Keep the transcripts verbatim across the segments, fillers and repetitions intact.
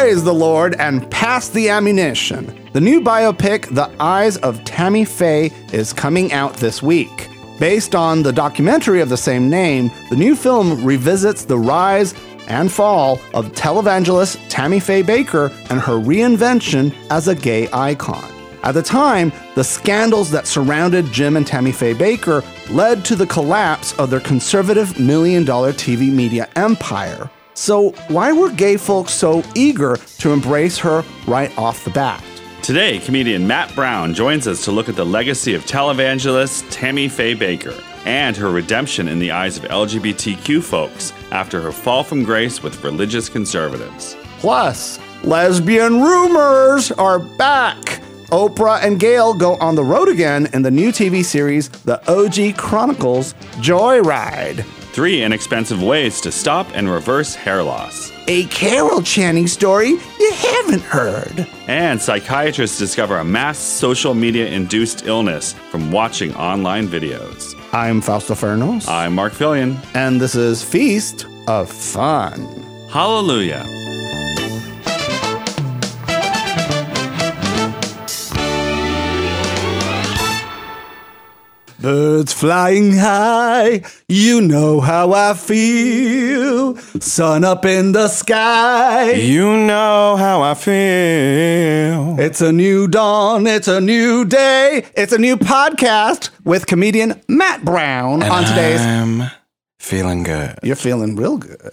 Praise the Lord and pass the ammunition. The new biopic, The Eyes of Tammy Faye, is coming out this week. Based on the documentary of the same name, the new film revisits the rise and fall of televangelist Tammy Faye Bakker and her reinvention as a gay icon. At the time, the scandals that surrounded Jim and Tammy Faye Bakker led to the collapse of their conservative million-dollar T V media empire. So why were gay folks so eager to embrace her right off the bat? Today, comedian Matt Brown joins us to look at the legacy of televangelist Tammy Faye Bakker and her redemption in the eyes of L G B T Q folks after her fall from grace with religious conservatives. Plus, lesbian rumors are back. Oprah and Gayle go on the road again in the new T V series, The O G Chronicles Joyride. Three inexpensive ways to stop and reverse hair loss. A Carol Channing story you haven't heard. And psychiatrists discover a mass social media-induced illness from watching online videos. I'm Fausto Fernos. I'm Mark Fillion. And this is Feast of Fun. Hallelujah. Birds flying high, you know how I feel. Sun up in the sky, you know how I feel. It's a new dawn, it's a new day, it's a new podcast with comedian Matt Brown and on today's... I'm feeling good. You're feeling real good.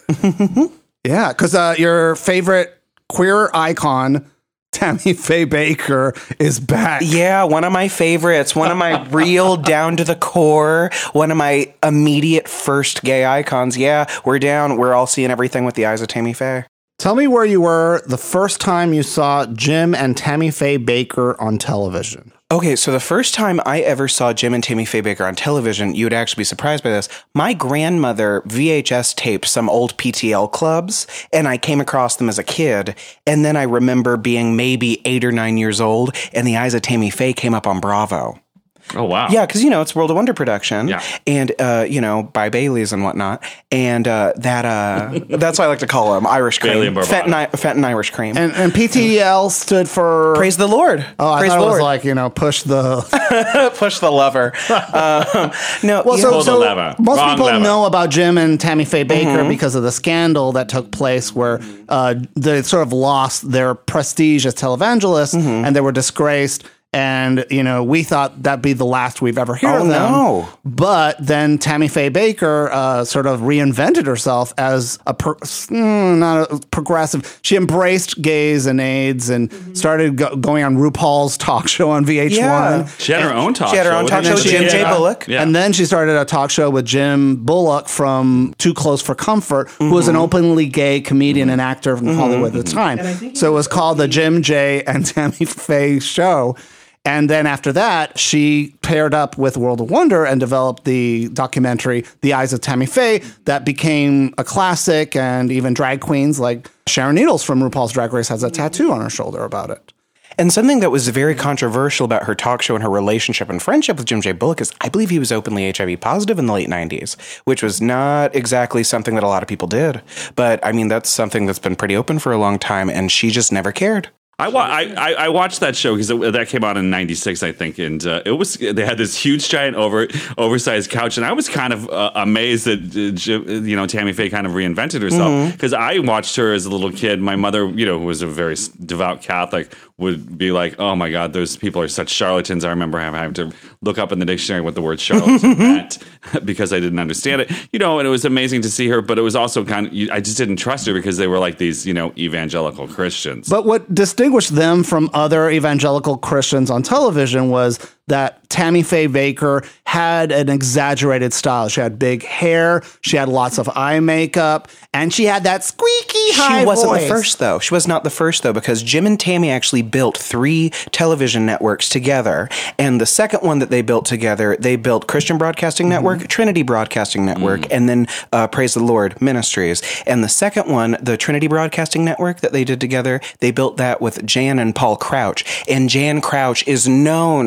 Yeah, because uh, your favorite queer icon, Tammy Faye Bakker, is back. Yeah, one of my favorites. One of my real down to the core. One of my immediate first gay icons. Yeah, we're down. We're all seeing everything with the eyes of Tammy Faye. Tell me where you were the first time you saw Jim and Tammy Faye Bakker on television. Okay, so the first time I ever saw Jim and Tammy Faye Bakker on television, you would actually be surprised by this. My grandmother V H S taped some old P T L clubs, and I came across them as a kid. And then I remember being maybe eight or nine years old, and The Eyes of Tammy Faye came up on Bravo. Oh, wow. Yeah, because, you know, it's World of Wonder production. Yeah. And, uh, you know, by Bailey's and whatnot. And uh, that, uh, that's what I like to call them, Irish cream. Bailey and Bourbon. Fenton, Fenton Irish cream. And, and P T L stood for... Praise the Lord. Oh, I Praise thought the it was Lord. like, you know, push the... Push the lever. um, no, well, you so, know, so lever. most Wrong people lever. know about Jim and Tammy Faye Bakker Mm-hmm. because of the scandal that took place where uh, they sort of lost their prestige as televangelists Mm-hmm. and they were disgraced. And, you know, we thought that'd be the last we've ever heard Oh, of them. no. But then Tammy Faye Bakker uh, sort of reinvented herself as a, per- mm, not a progressive. She embraced gays and AIDS and Mm-hmm. started go- going on RuPaul's talk show on V H one. Yeah. She had her own talk show. She had her own talk show with she Jim did, J. uh, Bullock. Yeah. And then she started a talk show with Jim Bullock from Too Close for Comfort, who was Mm-hmm. an openly gay comedian and actor from Hollywood at the time. So it was called the Jim J. and Tammy Faye Show. And then after that, she paired up with World of Wonder and developed the documentary The Eyes of Tammy Faye that became a classic, and even drag queens like Sharon Needles from RuPaul's Drag Race has a tattoo on her shoulder about it. And something that was very controversial about her talk show and her relationship and friendship with Jim J. Bullock is I believe he was openly H I V positive in the late nineties, which was not exactly something that a lot of people did. But I mean, that's something that's been pretty open for a long time, and she just never cared. I, wa- I, I I watched that show because that came out in ninety-six, I think, and uh, it was they had this huge, giant, over oversized couch, and I was kind of uh, amazed that uh, Jim, you know Tammy Faye kind of reinvented herself because I watched her as a little kid. My mother, you know, who was a very devout Catholic, would be like, "Oh my God, those people are such charlatans." I remember having to look up in the dictionary what the word charlatan meant because I didn't understand it. You know, and it was amazing to see her, but it was also kind of I just didn't trust her because they were like these, you know, evangelical Christians. But what distinguished them from other evangelical Christians on television was that Tammy Faye Bakker had an exaggerated style. She had big hair, she had lots of eye makeup, and she had that squeaky high She wasn't voice. the first, though. She was not the first, though, because Jim and Tammy actually built three television networks together. And the second one that they built together, they built Christian Broadcasting Network, mm-hmm. Trinity Broadcasting Network, mm-hmm. and then uh, Praise the Lord Ministries. And the second one, the Trinity Broadcasting Network that they did together, they built that with Jan and Paul Crouch. And Jan Crouch is known for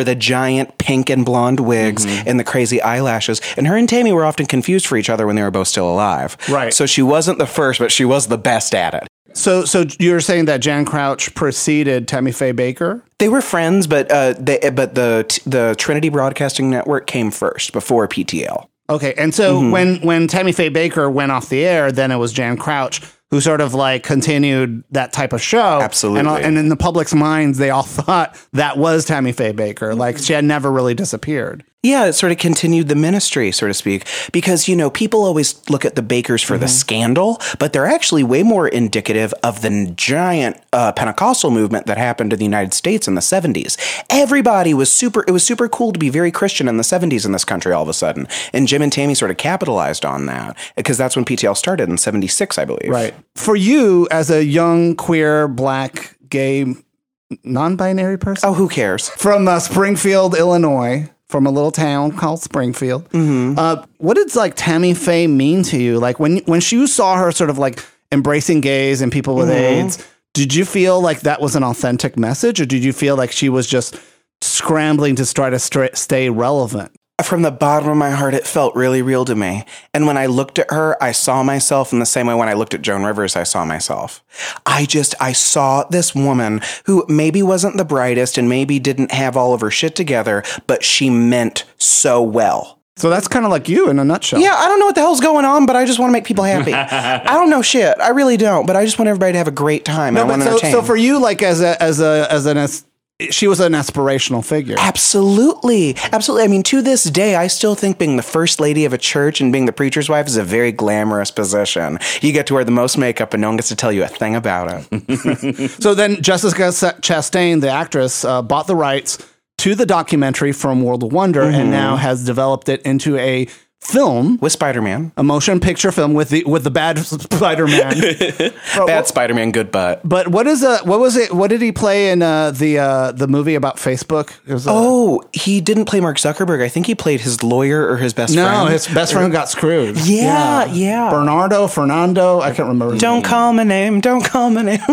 the giant pink and blonde wigs mm-hmm. and the crazy eyelashes. And her and Tammy were often confused for each other when they were both still alive. Right. So she wasn't the first, but she was the best at it. So, so you're saying that Jan Crouch preceded Tammy Faye Baker? They were friends, but uh, they, but the the Trinity Broadcasting Network came first before P T L. Okay, and so mm-hmm. when when Tammy Faye Baker went off the air, then it was Jan Crouch who sort of like continued that type of show. Absolutely. And, and in the public's minds, they all thought that was Tammy Faye Baker. Like she had never really disappeared. Yeah, it sort of continued the ministry, so to speak, because, you know, people always look at the Bakers for mm-hmm. the scandal, but they're actually way more indicative of the giant uh, Pentecostal movement that happened in the United States in the seventies. Everybody was super, it was super cool to be very Christian in the seventies in this country all of a sudden. And Jim and Tammy sort of capitalized on that because that's when P T L started in seventy-six, I believe. Right. For you, as a young, queer, black, gay, non-binary person? Oh, who cares? From uh, Springfield, Illinois. From a little town called Springfield. Mm-hmm. Uh, what did like Tammy Faye mean to you? Like when when you saw her sort of like embracing gays and people with mm-hmm. AIDS, did you feel like that was an authentic message, or did you feel like she was just scrambling to try to st- stay relevant? From the bottom of my heart, it felt really real to me. And when I looked at her, I saw myself in the same way when I looked at Joan Rivers, I saw myself. I just, I saw this woman who maybe wasn't the brightest and maybe didn't have all of her shit together, but she meant so well. So that's kind of like you in a nutshell. Yeah, I don't know what the hell's going on, but I just want to make people happy. I don't know shit. I really don't, but I just want everybody to have a great time. No, I want to so, entertain. so for you, like as a, as a, as an, as she was an aspirational figure. Absolutely. Absolutely. I mean, to this day, I still think being the first lady of a church and being the preacher's wife is a very glamorous position. You get to wear the most makeup and no one gets to tell you a thing about it. So then Jessica Chastain, the actress, uh, bought the rights to the documentary from World of Wonder mm-hmm. and now has developed it into a film with Spider-Man, a motion picture film with the with the bad Spider-Man, bad Spider-Man, good butt. But what is a what was it? What did he play in uh, the uh, the movie about Facebook? It was a, oh, he didn't play Mark Zuckerberg. I think he played his lawyer or his best no, friend. No, his best friend who got screwed. Yeah, yeah, yeah. Bernardo, Fernando. I can't remember. Don't call my name. Don't call my name.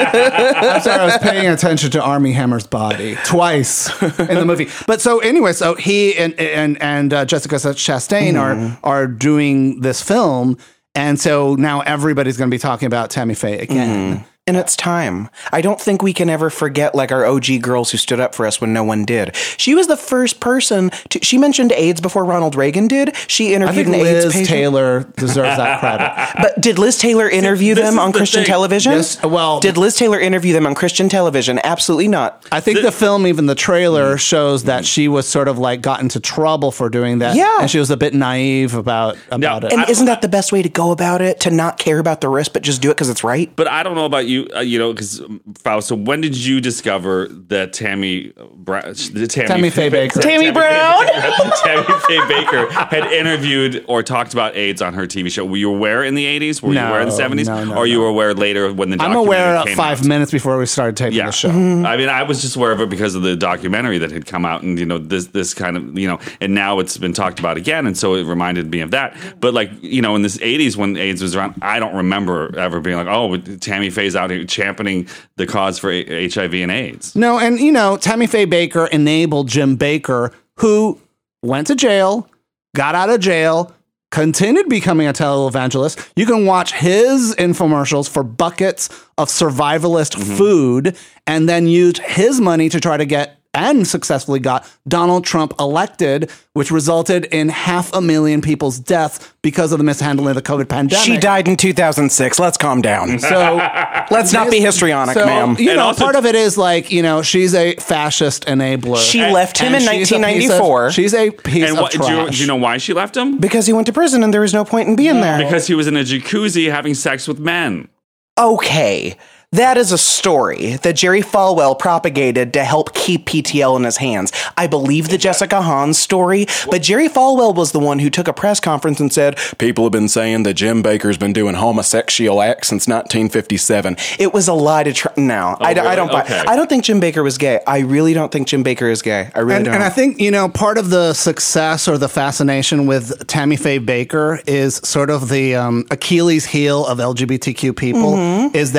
I'm sorry, I was paying attention to Armie Hammer's body twice in the movie. But so anyway, so he and and and uh, Jessica Chastain mm. are are doing this film, and so now everybody's going to be talking about Tammy Faye again. Mm. And it's time. I don't think we can ever forget like our O G girls who stood up for us when no one did. She was the first person to, she mentioned AIDS before Ronald Reagan did. She interviewed I think an Liz AIDS patient. Taylor deserves that credit. But did Liz Taylor interview this them on the Christian thing. television? Yes, well, did Liz Taylor interview them on Christian television? Absolutely not. I think the, the film, even the trailer, shows that she was sort of like got into trouble for doing that. Yeah. And she was a bit naive about, about now, it. And I, isn't that the best way to go about it? To not care about the risk, but just do it because it's right? But I don't know about you, uh, you know, because Faust, so when did you discover that Tammy, Bra- the Tammy, Tammy Faye Baker, Tammy, Tammy Brown, Tammy Faye Baker had interviewed or talked about AIDS on her T V show? Were you aware in the eighties? Were no, you aware in the seventies? No, no, or you no. were aware later when the I'm documentary aware came five out? minutes before we started taping yeah. the show. Mm-hmm. I mean, I was just aware of it because of the documentary that had come out, and you know, this this kind of, you know, and now it's been talked about again, and so it reminded me of that. But like, you know, in this eighties when AIDS was around, I don't remember ever being like, oh, Tammy Faye's out here championing the cause for H I V and AIDS. No, and you know, Tammy Faye Baker enabled Jim Baker, who went to jail, got out of jail, continued becoming a televangelist. You can watch his infomercials for buckets of survivalist mm-hmm. food, and then used his money to try to get and successfully got Donald Trump elected, which resulted in half a million people's deaths because of the mishandling of the COVID pandemic. She died in two thousand six. Let's calm down. So let's not be histrionic, so, ma'am. You And know, also- part of it is like, you know, she's a fascist enabler. She left him And in she's a nineteen piece of- ninety-four she's a piece And of what, do, trash. you, do you know why she left him? because he went to prison and there was no point in being there. Because he was in a jacuzzi having sex with men. Okay. That is a story that Jerry Falwell propagated to help keep P T L in his hands. I believe the Jessica Hahn story, but Jerry Falwell was the one who took a press conference and said, people have been saying that Jim Baker's been doing homosexual acts since nineteen fifty-seven. It was a lie to try. No, Oh, I, d- really? I don't buy Okay. I don't think Jim Baker was gay. I really don't think Jim Baker is gay. I really And, don't. and I think, you know, part of the success or the fascination with Tammy Faye Baker is sort of the um, Achilles heel of L G B T Q people Mm-hmm. is that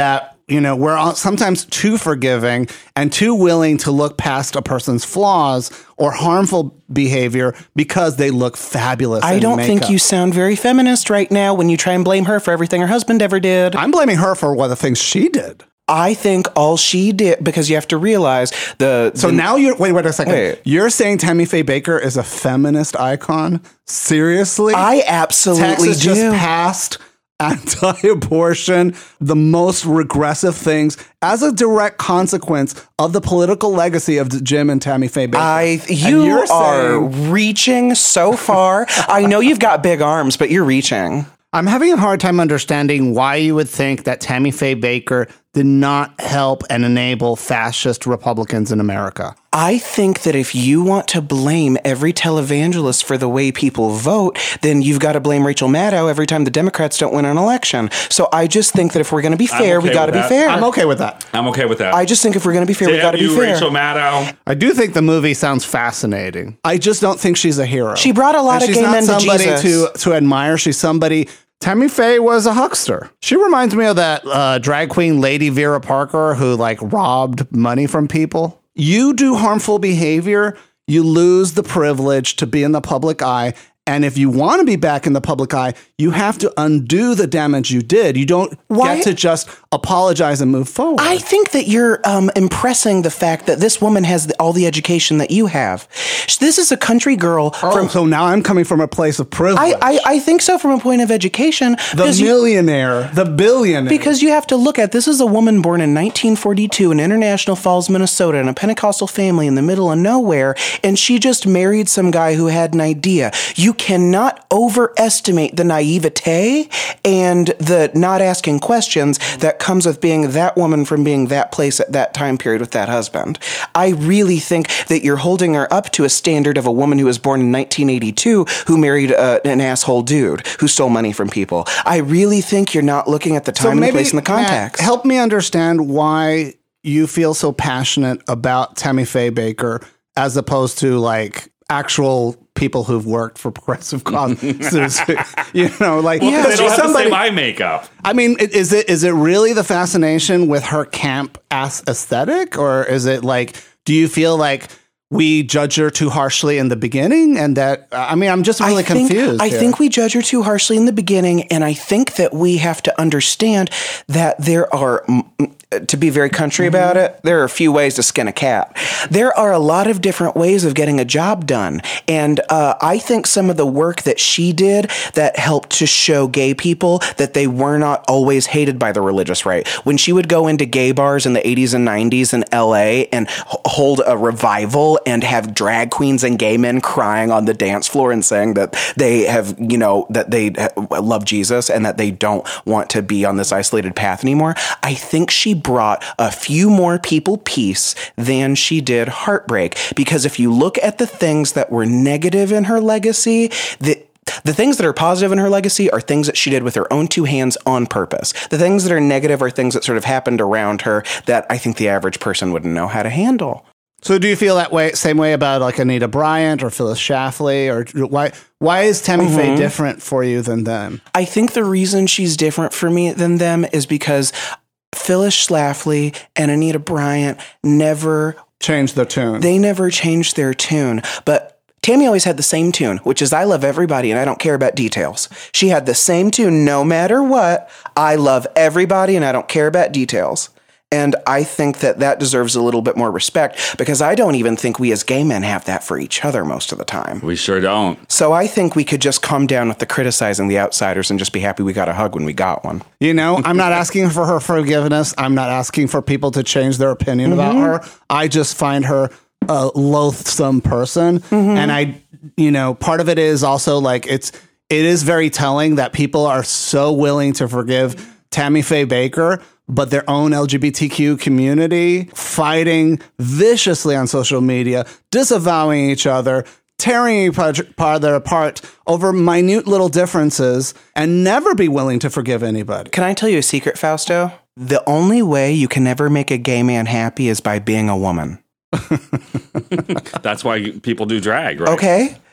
you know, we're sometimes too forgiving and too willing to look past a person's flaws or harmful behavior because they look fabulous. I don't makeup. think you sound very feminist right now when you try and blame her for everything her husband ever did. I'm blaming her for what the things she did. I think all she did, because you have to realize the... So the, now you're... Wait, wait a second. Wait. You're saying Tammy Faye Baker is a feminist icon? Seriously? I absolutely Texas do. just passed anti-abortion, the most regressive things, as a direct consequence of the political legacy of Jim and Tammy Faye Baker. I, you you're are saying, reaching so far. I know you've got big arms, but you're reaching. I'm having a hard time understanding why you would think that Tammy Faye Baker did not help and enable fascist Republicans in America. I think that if you want to blame every televangelist for the way people vote, then you've got to blame Rachel Maddow every time the Democrats don't win an election. So I just think that if we're going to be fair, okay we got to with be that. fair. I'm okay with that. I'm okay with that. I just think if we're going to be fair, we Damn got to be you, fair. Rachel Maddow. I do think the movie sounds fascinating. I just don't think she's a hero. She brought a lot And of she's gay not men to somebody Jesus. to to admire. She's somebody. Tammy Faye was a huckster. She reminds me of that uh, drag queen Lady Vera Parker who like robbed money from people. You do harmful behavior, you lose the privilege to be in the public eye. And if you want to be back in the public eye, you have to undo the damage you did. You don't Why? get to just apologize and move forward. I think that you're um, impressing the fact that this woman has the, all the education that you have. This is a country girl. oh, from, so now I'm coming from a place of privilege. I, I, I think so from a point of education. the 'cause you- millionaire, the billionaire. Because you have to look at, this is a woman born in nineteen forty-two in International Falls, Minnesota, in a Pentecostal family in the middle of nowhere, and she just married some guy who had an idea. You cannot overestimate the naivete and the not asking questions that comes with being that woman from being that place at that time period with that husband. I really think that you're holding her up to a standard of a woman who was born in nineteen eighty-two who married uh, an asshole dude who stole money from people. I really think you're not looking at the time and the place and the context. Matt, help me understand why you feel so passionate about Tammy Faye Baker as opposed to like actual people who've worked for progressive causes. You know, like Well, 'cause because they don't she's have somebody. the same eye makeup. I mean, i- is it is it really the fascination with her camp ass aesthetic, or is it like? Do you feel like we judge her too harshly in the beginning, and that I mean, I'm just really I think, confused. I here. think we judge her too harshly in the beginning, and I think that we have to understand that there are, mm, to be very country Mm-hmm. about it, there are a few ways to skin a cat. There are a lot of different ways of getting a job done, and uh, I think some of the work that she did that helped to show gay people that they were not always hated by the religious right. When she would go into gay bars in the eighties and nineties in L A and h- hold a revival and have drag queens and gay men crying on the dance floor and saying that they have, you know, that they love Jesus and that they don't want to be on this isolated path anymore. I think she brought a few more people peace than she did heartbreak. Because if you look at the things that were negative in her legacy, the The things that are positive in her legacy are things that she did with her own two hands on purpose. The things that are negative are things that sort of happened around her that I think the average person wouldn't know how to handle. So do you feel that way, same way about like Anita Bryant or Phyllis Schlafly, or why why is Tammy Mm-hmm. Faye different for you than them? I think the reason she's different for me than them is because Phyllis Schlafly and Anita Bryant never, Change the tune. they never changed their tune. But Tammy always had the same tune, which is I love everybody and I don't care about details. She had the same tune no matter what. I love everybody and I don't care about details. And I think that that deserves a little bit more respect because I don't even think we as gay men have that for each other most of the time. We sure don't. So I think we could just calm down with the criticizing the outsiders and just be happy we got a hug when we got one. You know, I'm not asking for her forgiveness. I'm not asking for people to change their opinion about her. I just find her a loathsome person. And I, you know, part of it is also like it's, it is very telling that people are so willing to forgive Tammy Faye Baker, but their own L G B T Q community fighting viciously on social media, disavowing each other, tearing each other apart over minute little differences, and never be willing to forgive anybody. Can I tell you a secret, Fausto? The only way you can never make a gay man happy is by being a woman. That's why people do drag, right? Okay?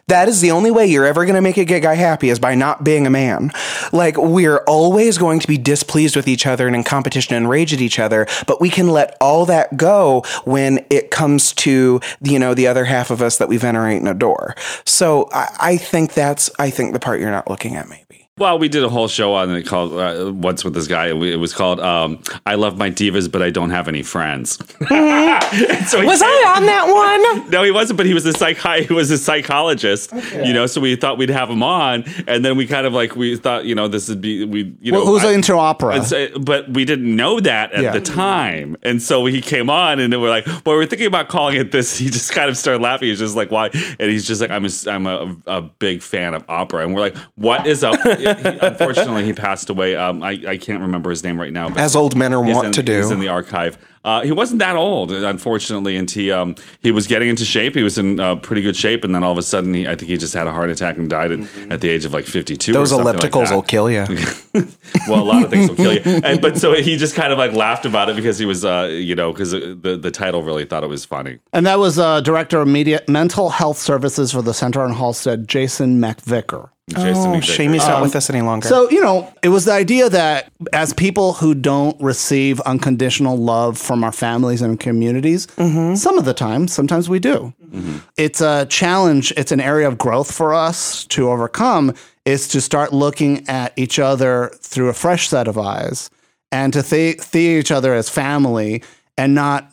That is the only way you're ever going to make a gay guy happy is by not being a man. Like, we're always going to be displeased with each other and in competition and rage at each other, but we can let all that go when it comes to, you know, the other half of us that we venerate and adore. So I, I think that's, I think the part you're not looking at, maybe. Well, we did a whole show on it called uh, once with this guy. It was called um, "I Love My Divas, but I Don't Have Any Friends." Mm-hmm. so was I on that one? No, he wasn't. But he was a psych. He was a psychologist. Okay. You know, so we thought we'd have him on, and then we kind of like we thought, you know, this would be we. You know, well, who's I, into opera? So, but we didn't know that at yeah. the time, and so he came on, and we're like, well, we're thinking about calling it this. He just kind of started laughing. He's just like, why? And he's just like, I'm a, I'm a, a big fan of opera, and we're like, what is up? He, unfortunately, he passed away. Um, I, I can't remember his name right now. But As old men are wont in, to do. He's in the archive. Uh, he wasn't that old, unfortunately, and he um, he was getting into shape. He was in uh, pretty good shape, and then all of a sudden, he, I think he just had a heart attack and died at, mm-hmm. at the age of like fifty-two. Those or ellipticals like will kill you. Well, a lot of things will kill you. And, but so he just kind of like laughed about it because he was, uh, you know, because the the title really thought it was funny. And that was uh, Director of Media Mental Health Services for the Center on Halstead, Jason McVicker. Jason oh, shame he's not um, with us any longer. So, you know, it was the idea that as people who don't receive unconditional love from our families and communities, mm-hmm. some of the time, sometimes we do. Mm-hmm. It's a challenge. It's an area of growth for us to overcome, is to start looking at each other through a fresh set of eyes and to th- see each other as family and not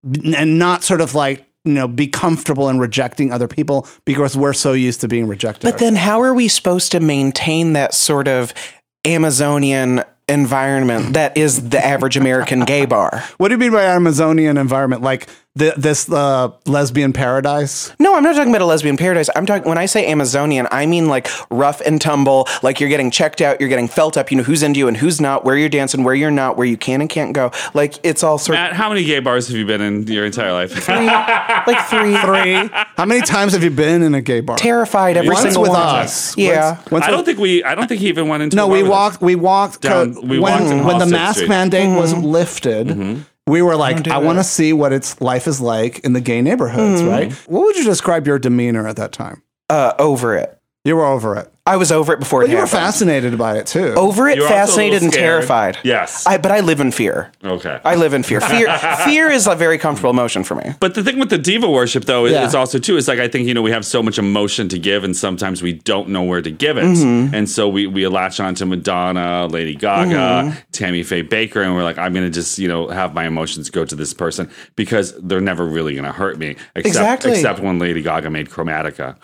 and not sort of like, you know, be comfortable in rejecting other people because we're so used to being rejected. But then how are we supposed to maintain that sort of Amazonian environment that is the average American gay bar? What do you mean by Amazonian environment? Like the, this uh, lesbian paradise? No, I'm not talking about a lesbian paradise. I'm talking, when I say Amazonian, I mean like rough and tumble, like you're getting checked out, you're getting felt up, you know who's into you and who's not, where you're dancing, where you're not, where you can and can't go. Like it's all sort Matt, of... how many gay bars have you been in your entire life? Three. Like three. Three. How many times have you been in a gay bar? Terrified every Once single with one. us. Yeah. Once, once I don't think we, I don't think he even went into No, a bar we with walked, us. we walked, Down, we when, walked in when the Halstead mask Street. mandate mm-hmm. was lifted. Mm-hmm. We were like, I want to see what its life is like in the gay neighborhoods, mm-hmm. right? What would you describe your demeanor at that time? Uh, over it. You were over it. I was over it before but it you happened. were fascinated by it too. Over it, You're fascinated and terrified. Yes. I, but I live in fear. Okay. I live in fear. Fear fear is a very comfortable emotion for me. But the thing with the diva worship, though, Yeah. is also, too, is like, I think, you know, we have so much emotion to give, and sometimes we don't know where to give it. Mm-hmm. And so we, we latch on to Madonna, Lady Gaga, mm-hmm. Tammy Faye Baker, and we're like, I'm going to just, you know, have my emotions go to this person because they're never really going to hurt me. Except, exactly. Except when Lady Gaga made Chromatica.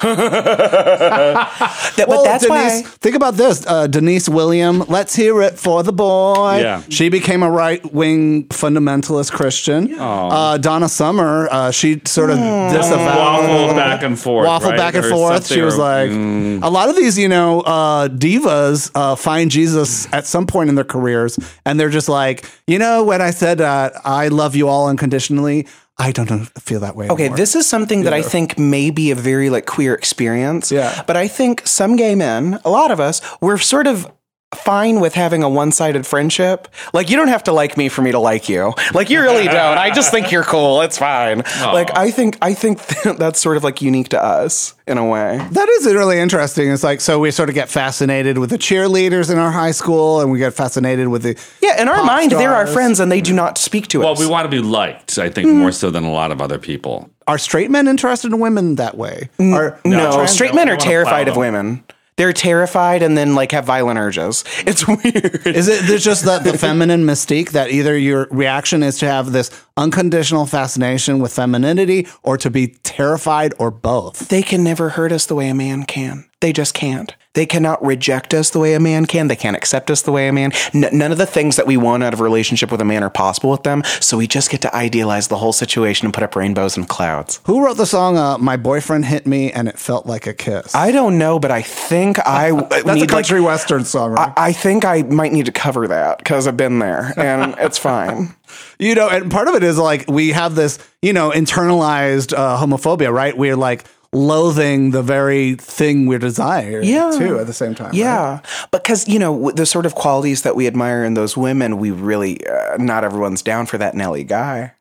that, well, but that's Denise, why... Think about this. Uh, Denise William, let's hear it for the boy. Yeah. She became a right-wing fundamentalist Christian. Yeah. Uh, Donna Summer, uh, she sort of mm. disavowed. Waffled back and forth. Waffled right? back and or forth. She was or, like, mm. a lot of these, you know, uh, divas uh, find Jesus at some point in their careers, and they're just like, you know, when I said uh, I love you all unconditionally, I don't know, feel that way Okay, anymore. this is something that I think may be a very like queer experience. Yeah. But I think some gay men, a lot of us, we're sort of fine with having a one-sided friendship. Like, you don't have to like me for me to like you. Like, you really don't. I just think you're cool. It's fine. Aww. Like, I think I think that's sort of like unique to us in a way. That is really interesting. It's like, so we sort of get fascinated with the cheerleaders in our high school, and we get fascinated with the Yeah, in our mind, stars. They're our friends, and they do not speak to well, us. Well, we want to be liked, I think, mm. more so than a lot of other people. Are straight men interested in women that way? Are, no, trans- straight men are terrified of women. They're terrified and then like have violent urges. It's weird. Is it there's just that the feminine mystique that either your reaction is to have this unconditional fascination with femininity or to be terrified or both? They can never hurt us the way a man can. They just can't. They cannot reject us the way a man can. They can't accept us the way a man. N- none of the things that we want out of a relationship with a man are possible with them. So we just get to idealize the whole situation and put up rainbows and clouds. Who wrote the song, uh, My Boyfriend Hit Me and It Felt Like a Kiss? I don't know, but I think I That's need a country like, western song, right? I, I think I might need to cover that because I've been there and it's fine. You know, and part of it is like we have this, you know, internalized uh, homophobia, right? We're like loathing the very thing we desire yeah. too at the same time. Yeah. Right? Because, you know, the sort of qualities that we admire in those women, we really, uh, not everyone's down for that Nelly guy.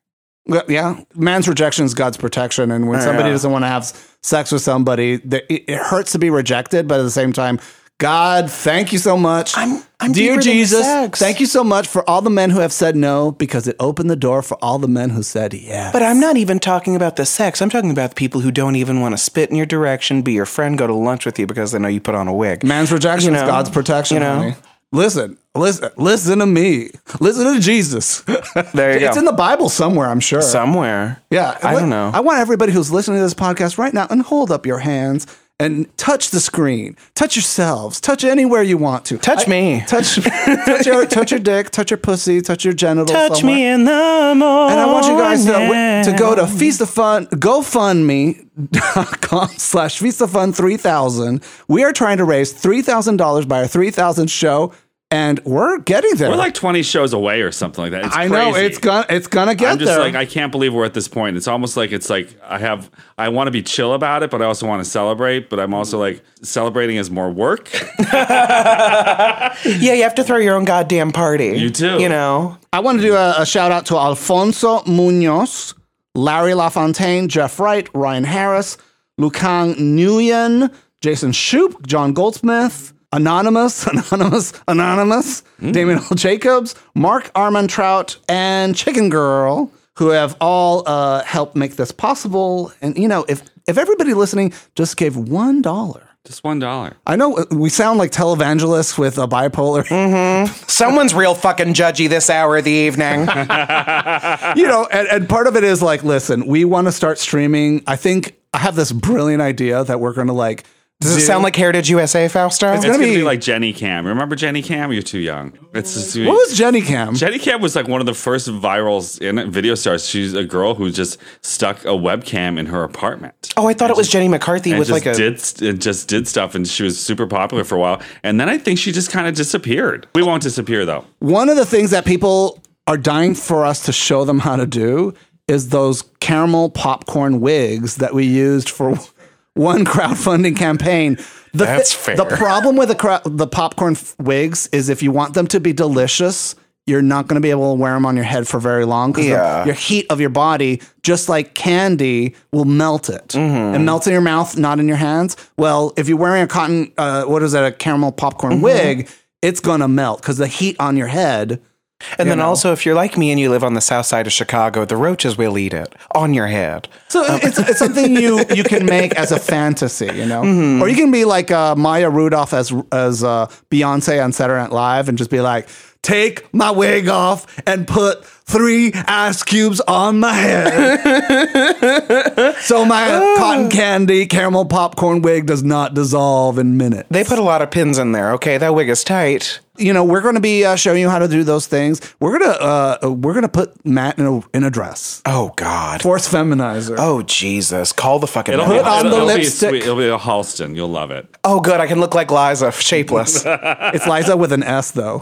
Well, yeah, man's rejection is God's protection, and when somebody Yeah. doesn't want to have sex with somebody, it, it hurts to be rejected, but at the same time, God, thank you so much. I'm- I'm Dear deeper than the Jesus, sex. thank you so much for all the men who have said no, because it opened the door for all the men who said yes. But I'm not even talking about the sex. I'm talking about the people who don't even want to spit in your direction, be your friend, go to lunch with you because they know you put on a wig. Man's rejection You is know, God's protection. you know. honey. Listen, listen, listen to me. Listen to Jesus. There you It's go. in the Bible somewhere, I'm sure. Somewhere. Yeah. I don't know. I want everybody who's listening to this podcast right now and hold up your hands and touch the screen. Touch yourselves. Touch anywhere you want to. Touch I- me. Touch touch your touch your dick, touch your pussy, touch your genitals. Touch somewhere. me in the morning. And I want you guys to, to go to Feast of Fun, GoFundMe.com slash Feast of Fun three thousand. We are trying to raise three thousand dollars by our three thousandth show, and we're getting there. We're like twenty shows away or something like that. It's I know crazy. it's gonna it's gonna get I'm just there. like, I can't believe we're at this point. It's almost like it's like I have, I want to be chill about it, but I also want to celebrate. But I'm also like, celebrating is more work. Yeah, you have to throw your own goddamn party. You do. You know? I want to do a, a shout out to Alfonso Munoz, Larry LaFontaine, Jeff Wright, Ryan Harris, Lukang Nguyen, Jason Shoup, John Goldsmith, Anonymous, Anonymous, Anonymous, Damien L. Jacobs, Mark Armantrout, and Chicken Girl, who have all uh, helped make this possible. And, you know, if, if everybody listening just gave one dollar, Just one dollar. I know we sound like televangelists with a bipolar. Someone's real fucking judgy this hour of the evening. You know, and, and part of it is like, listen, we want to start streaming. I think I have this brilliant idea that we're going to like. Does it sound like Heritage U S A, Fausto? It's gonna gonna be, be- like Jenny Cam. Remember Jenny Cam? You're too young. It's just, What was Jenny Cam? Jenny Cam was like one of the first virals in video stars. She's a girl who just stuck a webcam in her apartment. Oh, I thought it was Jenny McCarthy And with just like a. did st- just did stuff, and she was super popular for a while. And then I think she just kind of disappeared. We won't disappear though. One of the things that people are dying for us to show them how to do is those caramel popcorn wigs that we used for one crowdfunding campaign. The That's thi- fair. The problem with the cra- the popcorn f- wigs is if you want them to be delicious, you're not going to be able to wear them on your head for very long because Yeah. your heat of your body, just like candy, will melt it. Mm-hmm. It melts in your mouth, not in your hands. Well, if you're wearing a cotton, uh, what is that, a caramel popcorn Mm-hmm. wig, it's going to melt because the heat on your head. And then know. also, if you're like me and you live on the south side of Chicago, the roaches will eat it on your head. So it's, it's something you, you can make as a fantasy, you know, Mm-hmm. or you can be like uh, Maya Rudolph as as uh, Beyonce on Saturday Night Live and just be like, take my wig off and put three ice cubes on my head, so my cotton candy caramel popcorn wig does not dissolve in minutes. They put a lot of pins in there. Okay, that wig is tight. You know, we're going to be uh, showing you how to do those things. We're gonna uh, we're gonna put Matt in a in a dress, Oh God. force feminizer. Oh Jesus. Call the fucking. It'll, man. be, Put on it'll, the it'll be lipstick. sweet. It'll be a Halston. You'll love it. Oh good. I can look like Liza, shapeless. It's Liza with an S though.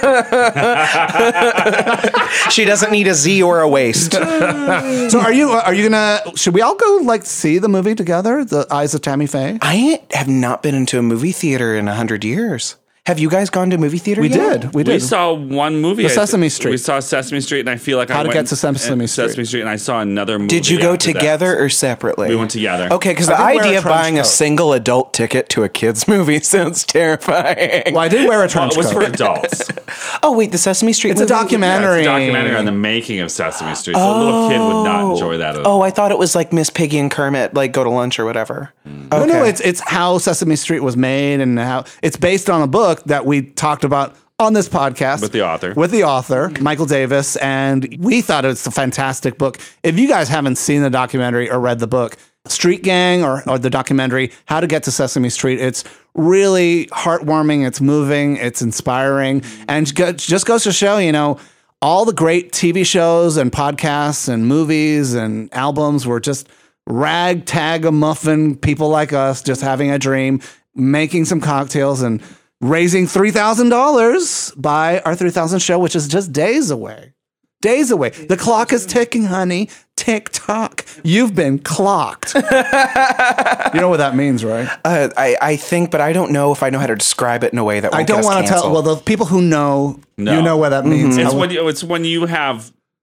She doesn't need a Z or a waist. So are you are you gonna? Should we all go like see the movie together? The Eyes of Tammy Faye. I have not been into a movie theater in a hundred years. Have you guys gone to a movie theater We yet? did. We did. We saw one movie. The I- Sesame Street. We saw Sesame Street, and I feel like How I to went Get to Sesame and- Street. Sesame Street, and I saw another movie. Did you go after that. together or separately? We went together. Okay, because I the did wear a idea of trench buying a coat. single adult ticket to a kids movie sounds terrifying. Well, I did wear a Well, trench it was for coat. adults. Oh wait, the Sesame Street. It's a movie? Yeah, documentary. it's a documentary on the making of Sesame Street. So a little kid would not enjoy that at all. Oh, I thought it was like Miss Piggy and Kermit, like go to lunch or whatever. No, no, it's it's how Sesame Street was made and how it's based on a book that we talked about on this podcast With the author. with the author Michael Davis, and we thought it's a fantastic book. If you guys haven't seen the documentary or read the book, Street Gang or, or the documentary How to Get to Sesame Street, it's really heartwarming, it's moving, it's inspiring, and go- just goes to show, you know, all the great T V shows and podcasts and movies and albums were just ragtag a muffin people like us just having a dream, making some cocktails and raising three thousand dollars by our three thousand show, which is just days away. Days away. The clock is ticking, honey. Tick tock. You've been clocked. You know what that means, right? Uh, I, I think, but I don't know if I know how to describe it in a way that won't I don't want want to tell. Well, the people who know, No. you know what that means. It's I- when you, it's when you have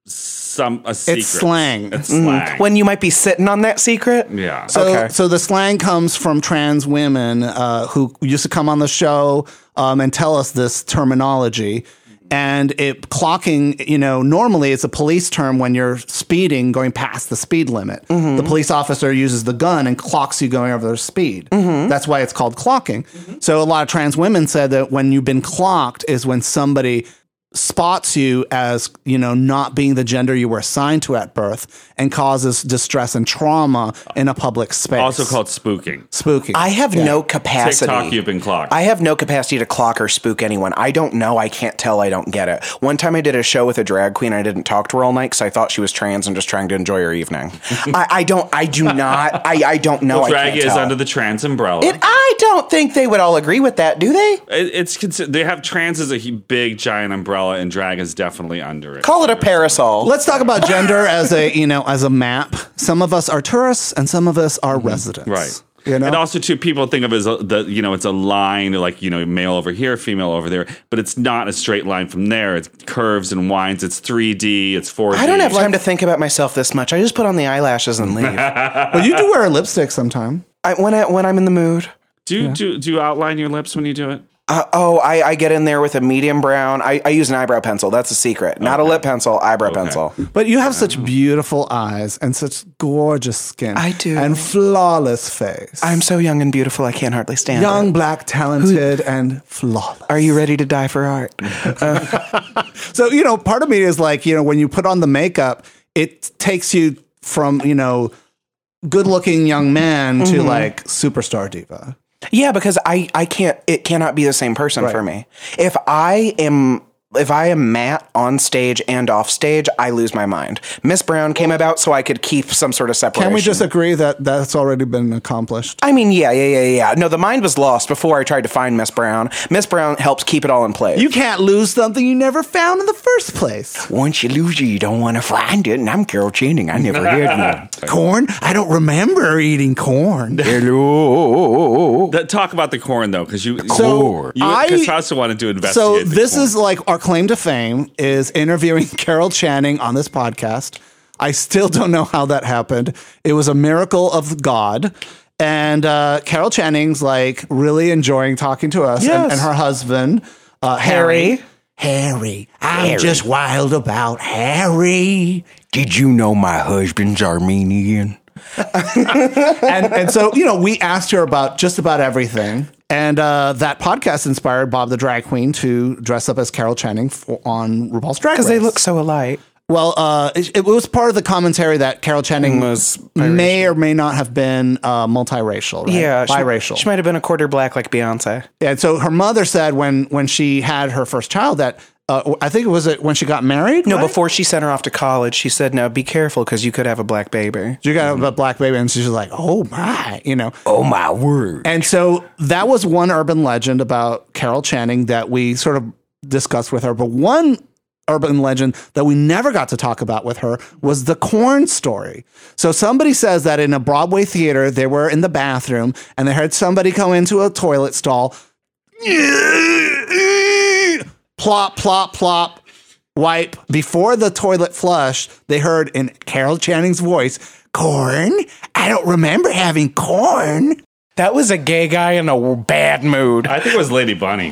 some a secret. It's slang. It's slang. Mm. When you might be sitting on that secret? Yeah. So, Okay. so the slang comes from trans women uh, who used to come on the show um, and tell us this terminology. And it clocking, you know, normally it's a police term when you're speeding, going past the speed limit. Mm-hmm. The police officer uses the gun and clocks you going over their speed. Mm-hmm. That's why it's called clocking. Mm-hmm. So a lot of trans women said that when you've been clocked is when somebody spots you as, you know, not being the gender you were assigned to at birth and causes distress and trauma in a public space. Also called spooking. spooky. I have no capacity. TikTok, you've been clocked. I have no capacity to clock or spook anyone. I don't know. I can't tell. I don't get it. One time I did a show with a drag queen. I didn't talk to her all night because I thought she was trans and just trying to enjoy her evening. I, I don't. I do not. I, I don't know. well, I drag can't is tell. under the trans umbrella. It, I don't think they would all agree with that, do they? It- it's consi- they have trans as a hu- big giant umbrella, and drag is definitely under it. Call it a parasol. Let's talk about gender as a, you know, as a map. Some of us are tourists and some of us are residents. Right. You know? And also, too, people think of it as a, the you know it's a line like you know male over here, female over there, but it's not a straight line from there. It's curves and winds. It's three D. It's four D. I don't have time to think about myself this much. I just put on the eyelashes and leave. Well, you do wear lipstick sometime. I, when I when I'm in the mood. Do you, do do you outline your lips when you do it? Uh, oh, I, I get in there with a medium brown. I, I use an eyebrow pencil. That's a secret. Not Okay. a lip pencil, eyebrow Okay. pencil. But you have such beautiful eyes and such gorgeous skin. I do. And flawless face. I'm so young and beautiful, I can't hardly stand young, it. black, talented, and flawless. Are you ready to die for art? So, you know, part of me is like, you know, when you put on the makeup, it takes you from, you know, good looking young man to like superstar diva. Yeah, because I, I can't, it cannot be the same person Right. for me. If I am, if I am Matt on stage and off stage, I lose my mind. Miss Brown came about so I could keep some sort of separation. Can we just agree that that's already been accomplished? I mean, yeah, yeah, yeah, yeah. No, the mind was lost before I tried to find Miss Brown. Miss Brown helps keep it all in place. You can't lose something you never found in the first place. Once you lose it, you don't want to find it. And I'm Carol Channing. I never had one. Corn? I don't remember eating corn. Hello. That, talk about the corn though, because you So, you I- because Hossa wanted to investigate. So the this corn. is like our claim to fame is interviewing Carol Channing on this podcast. I still don't know how that happened. It was a miracle of God. And uh, Carol Channing's like really enjoying talking to us and, Yes. and her husband, uh, Harry. Harry. Harry, I'm just wild about Harry. Did you know my husband's Armenian? and and so you know we asked her about just about everything, and uh, that podcast inspired Bob the Drag Queen to dress up as Carol Channing for, on RuPaul's Drag Race. Because they look so alike. well. Uh, it, it was part of the commentary that Carol Channing Was may or may not have been uh, multiracial, right? Yeah. she- biracial. She might have been a quarter black like Beyonce. and so her mother said when when she had her first child that uh, I think it was it when she got married. No, right? before she sent her off to college, she said, no, be careful because you could have a black baby. She got a black baby, and she's like, "Oh my," you know. Oh, my word. And so that was one urban legend about Carol Channing that we sort of discussed with her. But one urban legend that we never got to talk about with her was the corn story. So somebody says that in a Broadway theater, they were in the bathroom and they heard somebody go into a toilet stall. Plop, plop, plop, wipe. Before the toilet flush, they heard in Carol Channing's voice, corn? I don't remember having corn. That was a gay guy in a bad mood. I think it was Lady Bunny.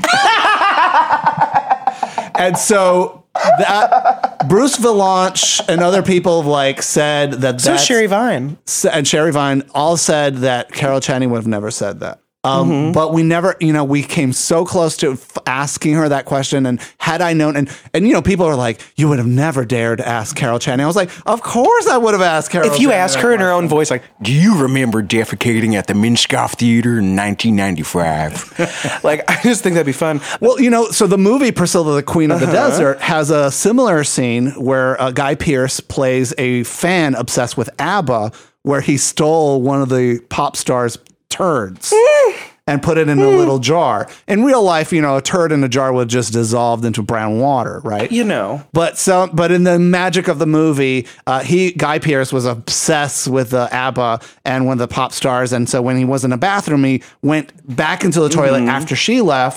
And so that Bruce Valanche and other people like said that So that's, Sherry Vine. and Sherry Vine all said that Carol Channing would have never said that. Um, Mm-hmm. But we never, you know, we came so close to f- asking her that question. And had I known, and, and, you know, people are like, you would have never dared ask Carol Channing. I was like, of course I would have asked Carol If you Channing ask that her in her question. own voice, like, do you remember defecating at the Minskoff Theater in nineteen ninety-five? Like, I just think that'd be fun. Well, you know, so the movie Priscilla, the Queen of the Uh-huh. Desert has a similar scene where uh, Guy Pearce plays a fan obsessed with ABBA, where he stole one of the pop stars' turds and put it in a little jar. In real life, you know, a turd in a jar would just dissolve into brown water, right? You know. But so, but in the magic of the movie, uh, he Guy Pearce was obsessed with uh, ABBA and one of the pop stars, and so when he was in a bathroom, he went back into the toilet after she left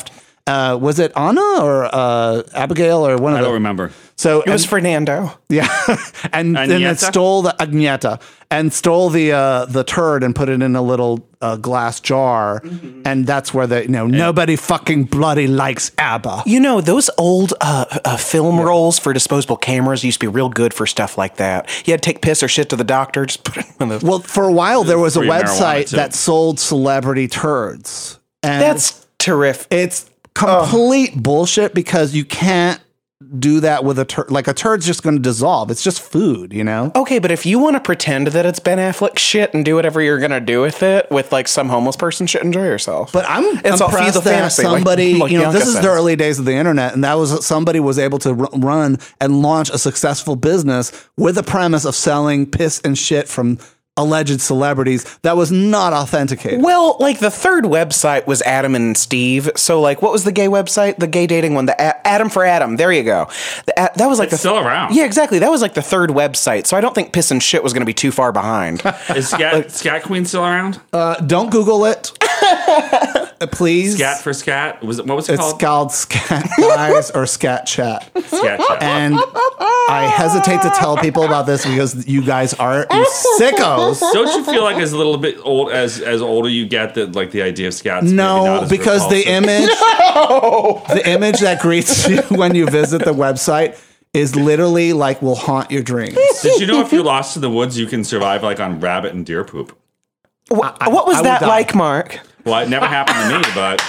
uh, was it Anna or uh, Abigail or one of I the? don't remember. So It was Fernando. yeah, and then it Agneta? stole the Agneta and stole the uh, the turd and put it in a little uh, glass jar, Mm-hmm. and that's where the you know nobody fucking bloody likes ABBA. You know, those old uh, uh, film rolls for disposable cameras used to be real good for stuff like that. You had to take piss or shit to the doctor, just put it in the... Well, for a while there was a Free marijuana, website too. that sold celebrity turds, and That's terrific. it's complete bullshit because you can't do that with a turd. Like a turd's just going to dissolve. It's just food, you know. Okay, but if you want to pretend that it's Ben Affleck shit and do whatever you're going to do with it, with like some homeless person shit, enjoy yourself. But I'm It's all impressed feasible that fantasy, like- somebody, like you know, Bianca this is says. the early days of the internet, and that was somebody was able to r- run and launch a successful business with the premise of selling piss and shit from alleged celebrities that was not authenticated. Well, like the third website was Adam and Steve. So, like, what was the gay website? The gay dating one, the A- Adam for Adam. There you go. The, a- that was like It's the still around. Yeah, exactly. That was like the third website. So I don't think piss and shit was going to be too far behind. Is Scat, Scat Queen still around? Uh, don't Google it, Uh, please. Scat for Scat? Was it, what was it It's called? called Scat Guys or Scat Chat. Scat Chat. And I hesitate to tell people about this because you guys are you sickos. Don't you feel like as a little bit old as as older you get that like the idea of Scats? maybe not No, as because the repulsive? image, the image that greets you when you visit the website is literally like will haunt your dreams. Did you know if you're lost in the woods, you can survive like on rabbit and deer poop? Wh- what was I would that die. like, Mark? Well, it never happened to me, but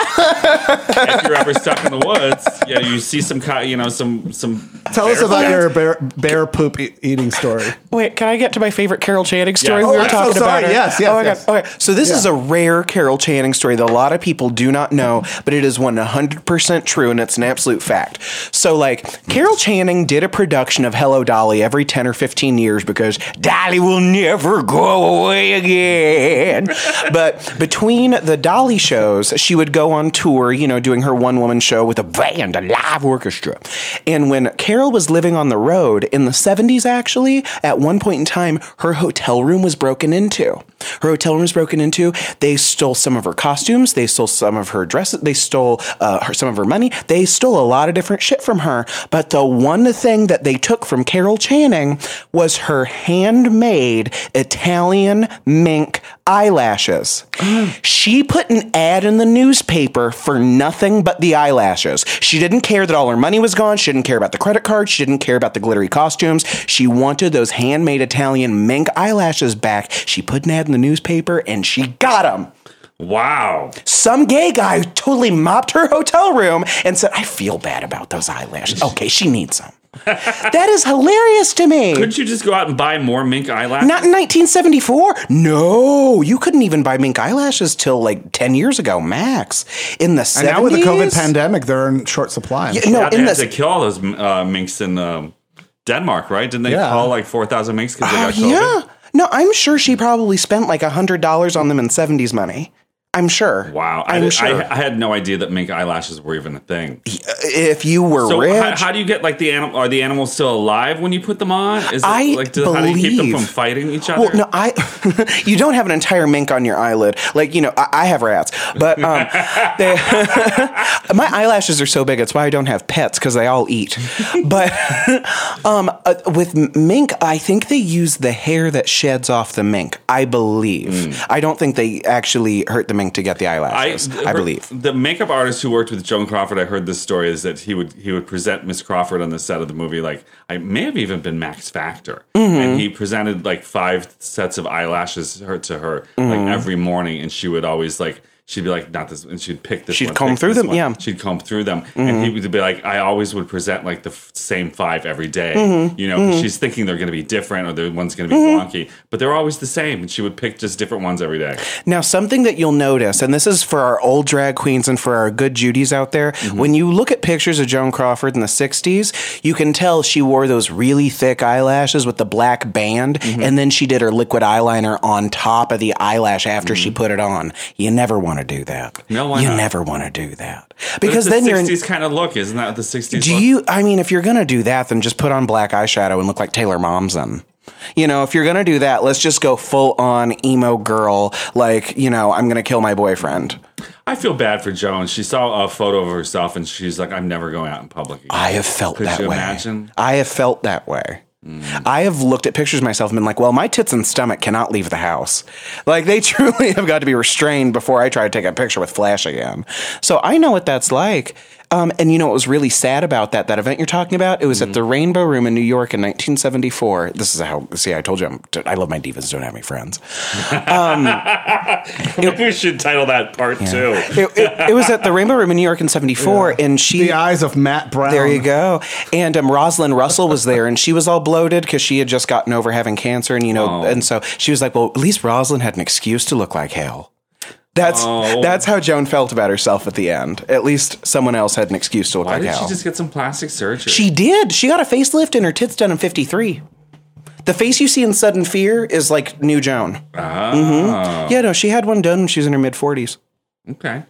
if you're ever stuck in the woods, yeah, you see some, co- you know, some some. Tell us bear about food. your bear, bear poop e- eating story. Wait, can I get to my favorite Carol Channing story? Yes. we Oh, were I'm talking so sorry. about her. Yes, yes, Oh my yes. God. Okay, so this is a rare Carol Channing story that a lot of people do not know, but it is one hundred percent true, and it's an absolute fact. So, like, Carol Channing did a production of Hello, Dolly every ten or fifteen years because Dolly will never go away again. But between the Dolly shows, she would go on tour, you know, doing her one-woman show with a band, a live orchestra. And when Carol was living on the road in the seventies, actually, at one point in time, her hotel room was broken into. Her hotel room was broken into. They stole some of her costumes. They stole some of her dresses. They stole uh, her, some of her money. They stole a lot of different shit from her. But the one thing that they took from Carol Channing was her handmade Italian mink eyelashes. She put an ad in the newspaper for nothing but the eyelashes. She didn't care that all her money was gone. She didn't care about the credit card. She didn't care about the glittery costumes. She wanted those handmade Italian mink eyelashes back. She put an ad in the newspaper and she got them. Wow. Some gay guy totally mopped her hotel room and said, I feel bad about those eyelashes. Okay, she needs them. That is hilarious to me. Couldn't you just go out and buy more mink eyelashes? Not in nineteen seventy-four. No, you couldn't even buy mink eyelashes till like ten years ago, max. In the And seventies. now with the COVID pandemic, they're in short supply. Yeah, no, Yeah, they in had the to kill all those uh, minks in um, Denmark, right? Didn't they Yeah. call like four thousand minks because they Oh, got COVID? yeah. No, I'm sure she probably spent like one hundred dollars on them in seventies money. I'm sure. Wow. I, I'm did- sure. I, I had no idea that mink eyelashes were even a thing. If you were So rich. how, how do you get like the animal? Are the animals still alive when you put them on? Is it, I like do, how do you keep them believe- from fighting each other? Well, no, I. You don't have an entire mink on your eyelid, like you know. I, I have rats, but um, they, my eyelashes are so big. It's why I don't have pets because they all eat. But um, uh, with mink, I think they use the hair that sheds off the mink. I believe. Mm. I don't think they actually hurt the mink to get the eyelashes. I, believe. the makeup artist who worked with Joan Crawford. I heard this story is that he would he would present Miss Crawford on the set of the movie. Like I may have even been Max Factor, Mm-hmm. and he presented like five sets of eyelashes her to her Mm-hmm. like every morning, and she would always like. She'd be like, not this, and she'd pick this She'd one. comb pick through this them, one. yeah. She'd comb through them. And he would be like, I always would present like the f- same five every day. Mm-hmm. You know, 'cause she's thinking they're going to be different or the one's going to be wonky, but they're always the same. And she would pick just different ones every day. Now, something that you'll notice, and this is for our old drag queens and for our good Judys out there, when you look at pictures of Joan Crawford in the sixties, you can tell she wore those really thick eyelashes with the black band, and then she did her liquid eyeliner on top of the eyelash after she put it on. You never want to do that. No, why you not? never want to do that. But Because it's then the you're... sixties kind of look, isn't that the sixties Do look? you, I mean, if you're going to do that, then just put on black eyeshadow and look like Taylor Momsen. You know, if you're going to do that, let's just go full on emo girl. Like, you know, I'm going to kill my boyfriend. I feel bad for Joan. She saw a photo of herself and she's like, I'm never going out in public again. I have felt Could that you way. imagine? I have felt that way. Mm. I have looked at pictures of myself and been like, well, my tits and stomach cannot leave the house. Like, they truly have got to be restrained before I try to take a picture with Flash again. So I know what that's like. Um, and you know what was really sad about that, that event you're talking about? It was mm-hmm. at the Rainbow Room in New York in nineteen seventy-four. This is how, see, I told you, I'm, I love my divas, don't have any friends. Um, it, we should title that part yeah. two. it, it, it was at the Rainbow Room in New York in seventy-four, yeah. and she... The eyes of Matt Brown. There you go. And um, Rosalind Russell was there, and she was all bloated because she had just gotten over having cancer, and, you know, oh. and so she was like, well, at least Rosalind had an excuse to look like hell. That's oh. that's how Joan felt about herself at the end. At least someone else had an excuse to look Why like did hell. She just get some plastic surgery? She did. She got a facelift and her tits done in fifty-three. The face you see in Sudden Fear is like new Joan. Oh. Mm-hmm. Yeah, no, she had one done when she was in her mid-forties. Okay.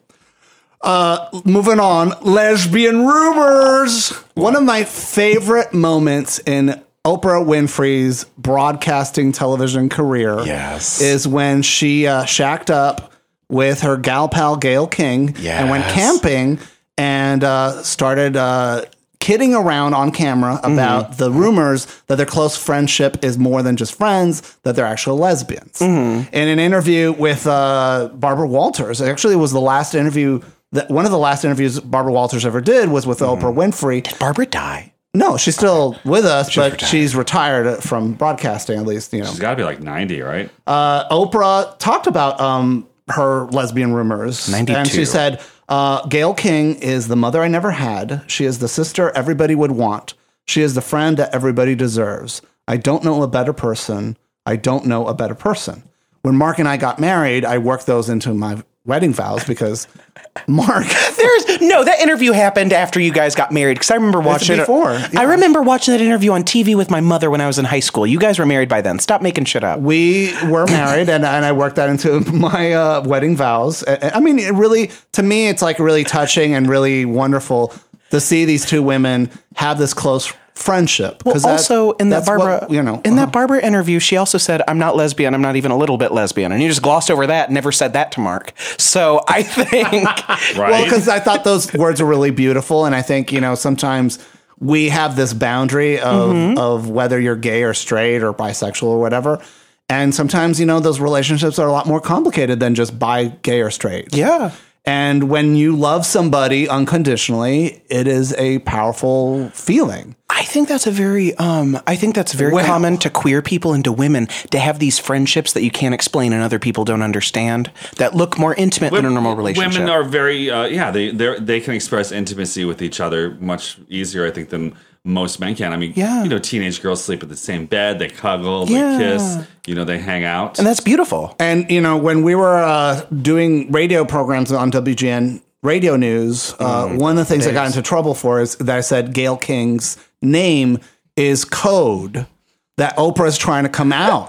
Uh, moving on, lesbian rumors. One of my favorite moments in Oprah Winfrey's broadcasting television career yes. is when she uh, shacked up with her gal pal Gayle King yes. and went camping and uh, started uh, kidding around on camera about mm-hmm. the rumors that their close friendship is more than just friends, that they're actually lesbians. Mm-hmm. In an interview with uh, Barbara Walters, actually it was the last interview, that one of the last interviews Barbara Walters ever did was with mm-hmm. Oprah Winfrey. Did Barbara die? No, she's still okay. with us, she's but retired. She's retired from broadcasting, at least, you know. She's got to be like ninety, right? Uh, Oprah talked about um, her lesbian rumors. ninety-two. And she said, uh, Gayle King is the mother I never had. She is the sister everybody would want. She is the friend that everybody deserves. I don't know a better person. I don't know a better person. When Mark and I got married, I worked those into my wedding vows because Mark. There's no, that interview happened after you guys got married because I remember watching it before. Yeah. I remember watching that interview on T V with my mother when I was in high school. You guys were married by then. Stop making shit up. We were married, and, and I worked that into my uh, wedding vows. I mean, it really, to me, it's like really touching and really wonderful to see these two women have this close friendship. Well, also that, in that Barbara, what, you know, in uh-huh. that Barbara interview, she also said, "I'm not lesbian. I'm not even a little bit lesbian," and you just glossed over that and never said that to Mark. So I think, right? Well, because I thought those words were really beautiful, and I think you know sometimes we have this boundary of mm-hmm. of whether you're gay or straight or bisexual or whatever. And sometimes, you know, those relationships are a lot more complicated than just bi, gay, or straight. Yeah. And when you love somebody unconditionally, it is a powerful feeling. I think that's a very, um, I think that's very well, common to queer people and to women to have these friendships that you can't explain and other people don't understand that look more intimate w- than a normal relationship. Women are very, uh, yeah, they they can express intimacy with each other much easier, I think, than most men can. I mean, yeah. you know, teenage girls sleep in the same bed, they cuddle, yeah. they kiss, you know, they hang out. And that's beautiful. And, you know, when we were uh, doing radio programs on W G N Radio News, uh, mm, one of the things I got into trouble for is that I said Gayle King's name is code that Oprah is trying to come out.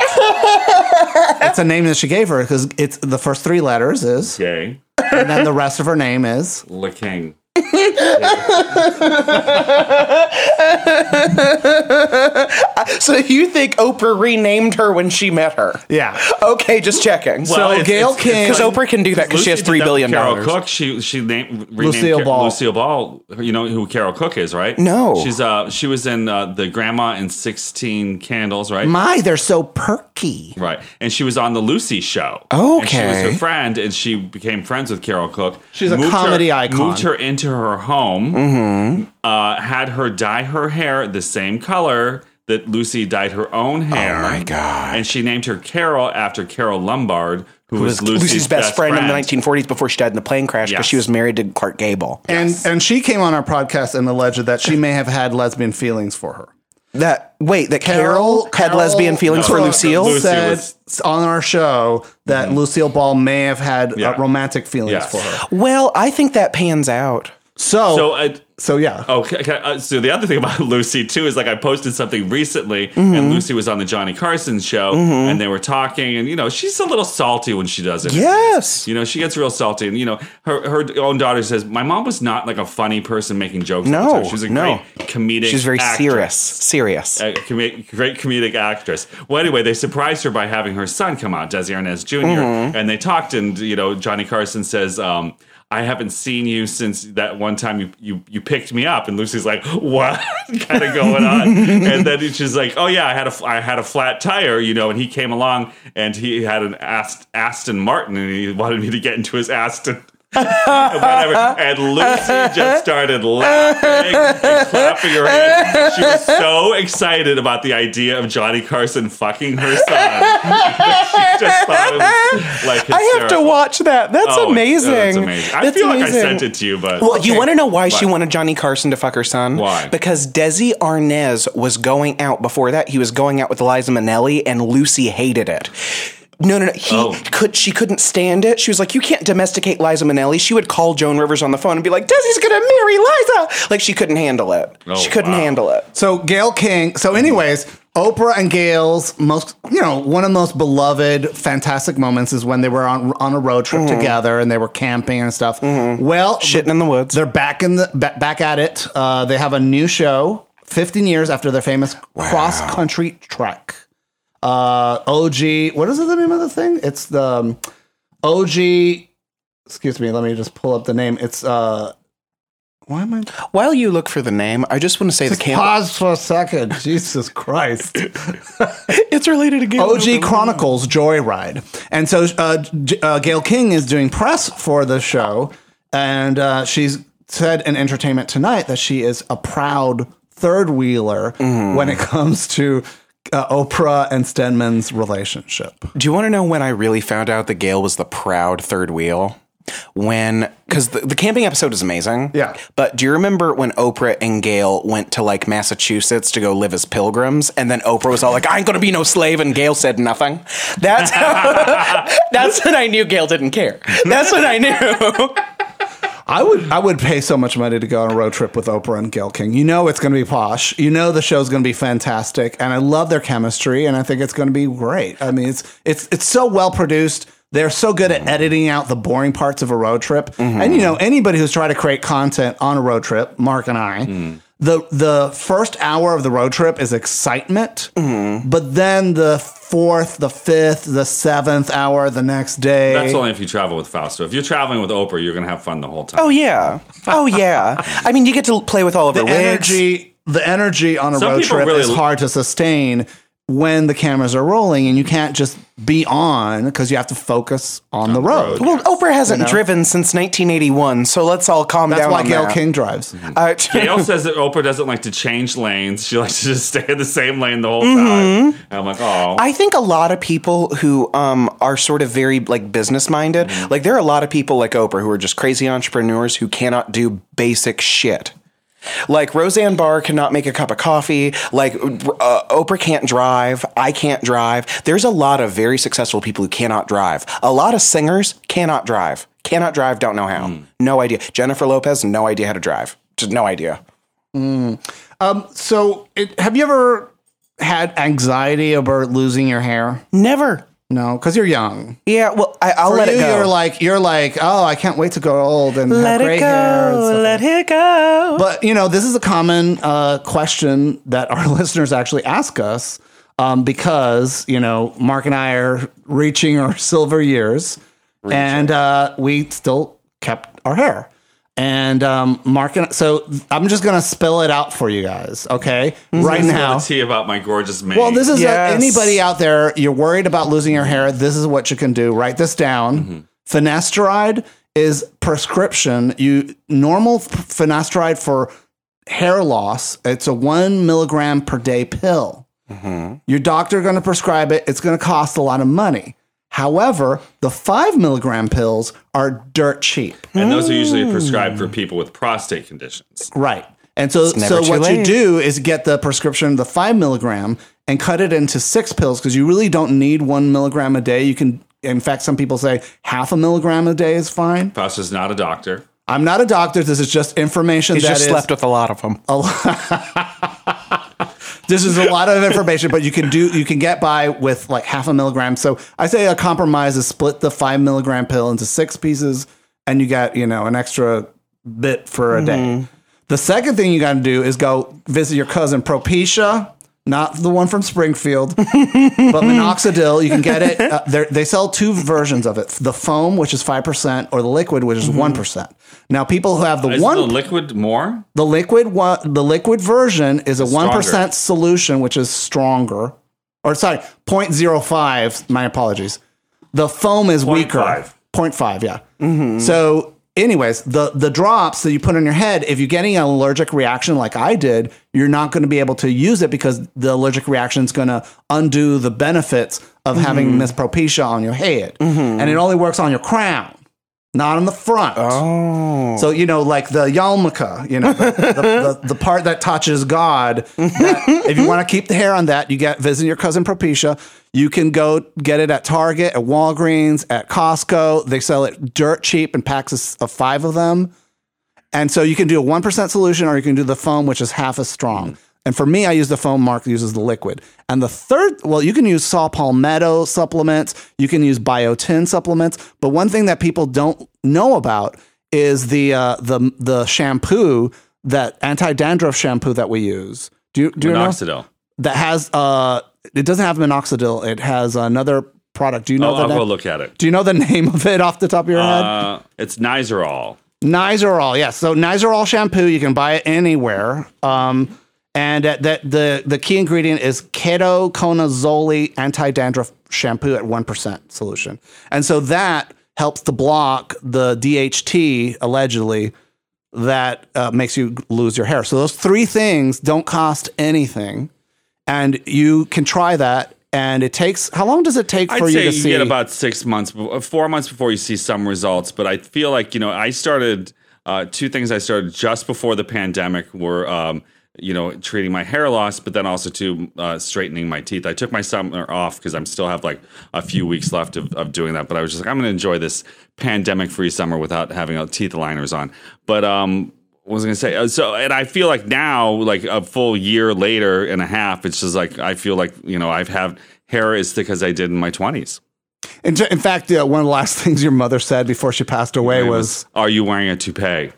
It's a name that she gave her because it's the first three letters is gay, and then the rest of her name is Le King. So you think Oprah renamed her when she met her? Yeah. Okay, just checking. Well, so Gayle King, because Oprah can do that because she has three billion dollars. Carol Cook, she she named renamed Lucille Car- Ball. Lucille Ball. You know who Carol Cook is, right? No. She's uh she was in uh, the Grandma and sixteen Candles, right? My, they're so perky. Right, and she was on the Lucy Show. Okay. And she was her friend, and she became friends with Carol Cook. She's a comedy her, icon. Moved her into her home. Mm-hmm. Uh, had her dye her hair the same color that Lucy dyed her own hair. Oh my God. And she named her Carol after Carol Lombard, who, who was, was Lucy's, Lucy's best, best friend, friend in the nineteen forties before she died in the plane crash because yes. she was married to Clark Gable. And yes. and she came on our podcast and alleged that she may have had lesbian feelings for her. That wait, that Carol, Carol had Carol, lesbian feelings no, for no, Lucille? Lucy said was, on our show that mm-hmm. Lucille Ball may have had yeah. uh, romantic feelings yes. for her. Well, I think that pans out. So, So, uh, so yeah. Oh, okay. okay, uh, so the other thing about Lucy too is like I posted something recently, mm-hmm. and Lucy was on the Johnny Carson show, mm-hmm. and they were talking, and you know she's a little salty when she does it. Yes, you know she gets real salty, and you know her her own daughter says my mom was not like a funny person making jokes. No, all the time. She was a no. great comedic. She's very actress. serious, serious, a com- great comedic actress. Well, anyway, they surprised her by having her son come out, Desi Arnaz Junior, Mm-hmm. and they talked, and you know Johnny Carson says. Um, I haven't seen you since that one time you, you, you picked me up. And Lucy's like, what kind of going on? And then she's like, oh yeah, I had a, I had a flat tire, you know, and he came along and he had an Ast- Aston Martin and he wanted me to get into his Aston. Whatever. And Lucy just started laughing and clapping her hands. She was so excited about the idea of Johnny Carson fucking her son that she just thought it was like hysterical. I have to watch that. That's oh, amazing. That's amazing. I That's feel amazing. like I sent it to you, but well, okay. You want to know why what? she wanted Johnny Carson to fuck her son? Why? Because Desi Arnaz was going out before that. He was going out with Liza Minnelli, and Lucy hated it. No, no, no. He oh. could. She couldn't stand it. She was like, "You can't domesticate Liza Minnelli." She would call Joan Rivers on the phone and be like, "Desi's gonna marry Liza." Like she couldn't handle it. Oh, she couldn't wow. handle it. So Gayle King. So, anyways, Oprah and Gail's most, you know, one of the most beloved, fantastic moments is when they were on on a road trip mm-hmm. together and they were camping and stuff. Mm-hmm. Well, shitting in the woods. They're back in the ba- back at it. Uh, they have a new show, fifteen years after their famous wow. cross country trek. Uh, O G, what is the name of the thing? It's the um, O G. Excuse me, let me just pull up the name. It's uh, why am I? While you look for the name, I just want to say just the camp. Pause for a second. Jesus Christ! It's related to Gayle. O G Chronicles Joyride, and so uh, G- uh, Gayle King is doing press for the show, and uh, she's said in Entertainment Tonight that she is a proud third wheeler mm. when it comes to. Uh, Oprah and Stedman's relationship. Do you want to know when I really found out that Gayle was the proud third wheel? When, because the, the camping episode is amazing. Yeah. But do you remember when Oprah and Gayle went to like Massachusetts to go live as pilgrims? And then Oprah was all like, I ain't going to be no slave. And Gayle said nothing. That's how, that's when I knew Gayle didn't care. That's when I knew. I would I would pay so much money to go on a road trip with Oprah and Gayle King. You know it's going to be posh. You know the show's going to be fantastic, and I love their chemistry, and I think it's going to be great. I mean, it's it's it's so well produced. They're so good at editing out the boring parts of a road trip. Mm-hmm. And you know, anybody who's trying to create content on a road trip, Mark and I, mm. the the first hour of the road trip is excitement, mm-hmm. but then the fourth, the fifth, the seventh hour the next day. That's only if you travel with Fausto. If you're traveling with Oprah, you're going to have fun the whole time. Oh yeah, oh yeah. I mean, you get to play with all of the her wigs. energy. The energy on a Some road trip really is hard to sustain when the cameras are rolling, and you can't just be on because you have to focus on, on the road. Well, Oprah hasn't you know? driven since nineteen eighty-one, so let's all calm That's down. That's on why Gayle that. King drives. Mm-hmm. Uh, Gayle says that Oprah doesn't like to change lanes. She likes to just stay in the same lane the whole time. Mm-hmm. And I'm like, oh. I think a lot of people who um, are sort of very like business minded, mm-hmm. like there are a lot of people like Oprah who are just crazy entrepreneurs who cannot do basic shit. Like Roseanne Barr cannot make a cup of coffee. Like uh, Oprah can't drive. I can't drive. There's a lot of very successful people who cannot drive. A lot of singers cannot drive. Cannot drive. Don't know how. Mm. No idea. Jennifer Lopez, no idea how to drive. Just no idea. Mm. Um. So, it, have you ever had anxiety about losing your hair? Never. No, because you're young. Yeah, well, I, I'll For let you, it go. You're like, you're like, oh, I can't wait to go old and let have gray it go, hair. And stuff let like it go. But, you know, this is a common uh, question that our listeners actually ask us um, because, you know, Mark and I are reaching our silver years reaching. and uh, we still kept our hair. And um, Mark and so I'm just gonna spill it out for you guys, okay? Mm-hmm. Right now, tea about my gorgeous mane. well, this is yes. a, anybody out there. You're worried about losing your hair. This is what you can do. Write this down. Mm-hmm. Finasteride is prescription. You normal finasteride for hair loss. It's a one milligram per day pill. Mm-hmm. Your doctor going to prescribe it. It's going to cost a lot of money. However, the five milligram pills are dirt cheap. And those are usually prescribed for people with prostate conditions. Right. And so, so what late. you do is get the prescription, the five milligram, and cut it into six pills because you really don't need one milligram a day. You can, in fact, some people say half a milligram a day is fine. Fausto's not a doctor. I'm not a doctor. This is just information He's that just is slept with a lot of them. This is a lot of information, but you can do you can get by with like half a milligram. So I say a compromise is split the five milligram pill into six pieces, and you got you know an extra bit for a Mm-hmm. day. The second thing you got to do is go visit your cousin Propecia, not the one from Springfield, but minoxidil. You can get it. Uh, they sell two versions of it: the foam, which is five percent, or the liquid, which is one Mm-hmm. Now, people who have the Is one the liquid more? the liquid one, the liquid version is a one percent Stronger. solution, which is stronger. Or sorry, zero point zero five. My apologies. The foam is zero point weaker. five. zero point five, yeah. So, anyways, the the drops that you put on your head, if you're getting an allergic reaction like I did, you're not going to be able to use it because the allergic reaction is going to undo the benefits of having Miss Propecia on your head, and it only works on your crown. Not on the front. Oh. So, you know, like the yarmulke, you know, the, the, the, the part that touches God. That, if you want to keep the hair on that, you get visit your cousin Propecia. You can go get it at Target, at Walgreens, at Costco. They sell it dirt cheap in packs of, of five of them. And so you can do a one percent solution or you can do the foam, which is half as strong. And for me, I use the foam. Mark uses the liquid. And the third, well, you can use saw palmetto supplements. You can use biotin supplements. But one thing that people don't know about is the uh, the the shampoo, that anti-dandruff shampoo that we use. Do you, do you know? Minoxidil. That has, uh, it doesn't have minoxidil. It has another product. Do you know Oh, the I'll name? go look at it. Do you know the name of it off the top of your head? Uh, it's Nizoral. Nizoral, yes. So Nizoral shampoo, you can buy it anywhere. Um, and uh, that the the key ingredient is ketoconazole anti-dandruff shampoo at one percent solution. And so that helps to block the D H T, allegedly, that uh, makes you lose your hair. So those three things don't cost anything. And you can try that. And it takes, how long does it take I'd for you say to you see? get about six months, be- four months before you see some results. But I feel like, you know, I started, uh, two things I started just before the pandemic were, um, you know, treating my hair loss, but then also to uh, straightening my teeth. I took my summer off because I'm still have like a few weeks left of, of doing that. But I was just like, I'm going to enjoy this pandemic-free summer without having uh, teeth aligners on. But um, what was I going to say? Uh, so, and I feel like now, like a full year later and a half, it's just like I feel like, you know, I've had hair as thick as I did in my twenties. In, in fact, uh, one of the last things your mother said before she passed away It was, "Are you wearing a toupee?"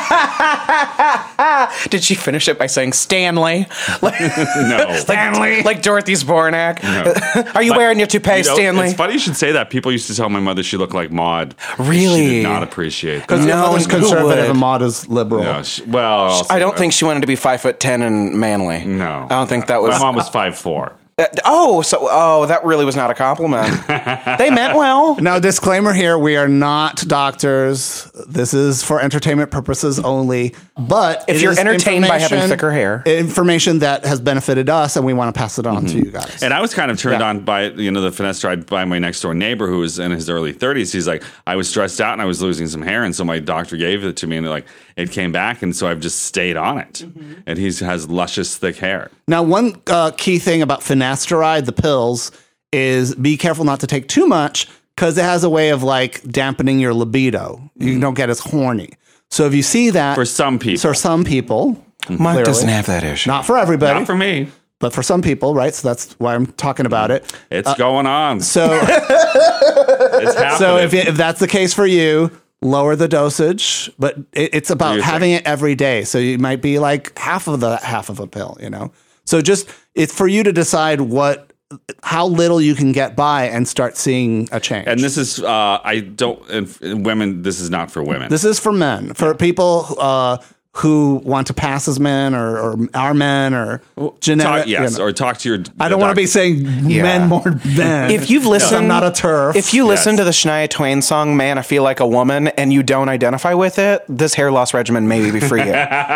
Did she finish it by saying Stanley? Like, No. Stanley. Like Dorothy Zbornak. No. Are you But, wearing your toupee, you know, Stanley? It's funny you should say that. People used to tell my mother she looked like Maude. Really? She did not appreciate because that. your No, mother's who conservative would? and Maud is liberal. No, she, well, I'll say I don't that. think she wanted to be five foot ten and manly. No. I don't think that was. My mom was five four. Uh, oh, so oh, that really was not a compliment. They meant well. Now, disclaimer here, we are not doctors. This is for entertainment purposes only. But If it you're is entertained by having information- thicker hair. Information that has benefited us, and we want to pass it on to you guys. And I was kind of turned Yeah. on by, you know, the finasteride by my next door neighbor who was in his early thirties. He's like, I was stressed out and I was losing some hair. And so my doctor gave it to me and like it came back. And so I've just stayed on it. And he has luscious, thick hair. Now, one uh, key thing about finasteride, the pills, is be careful not to take too much because it has a way of like dampening your libido. You don't get as horny. So if you see that, For some people. for some people, Mark clearly. doesn't have that issue. not for everybody, Not for me. but for some people, right? So that's why I'm talking about it. It's going on. So, It's happening. so if, if that's the case for you, lower the dosage, but it, it's about your having it every day. So you might be like half of the half of a pill, you know? So just, it's for you to decide what, how little you can get by and start seeing a change. and this is, uh, I don't, and, and women, this is not for women. This is for men, for people uh, who want to pass as men or, or are men or genetic. talk, yes, you know. or talk to your. I don't want to be saying Yeah. men more than. If you've listened, I'm not a turf. If you listen Yes. to the Shania Twain song "Man, I Feel Like a Woman" and you don't identify with it, this hair loss regimen may be for you.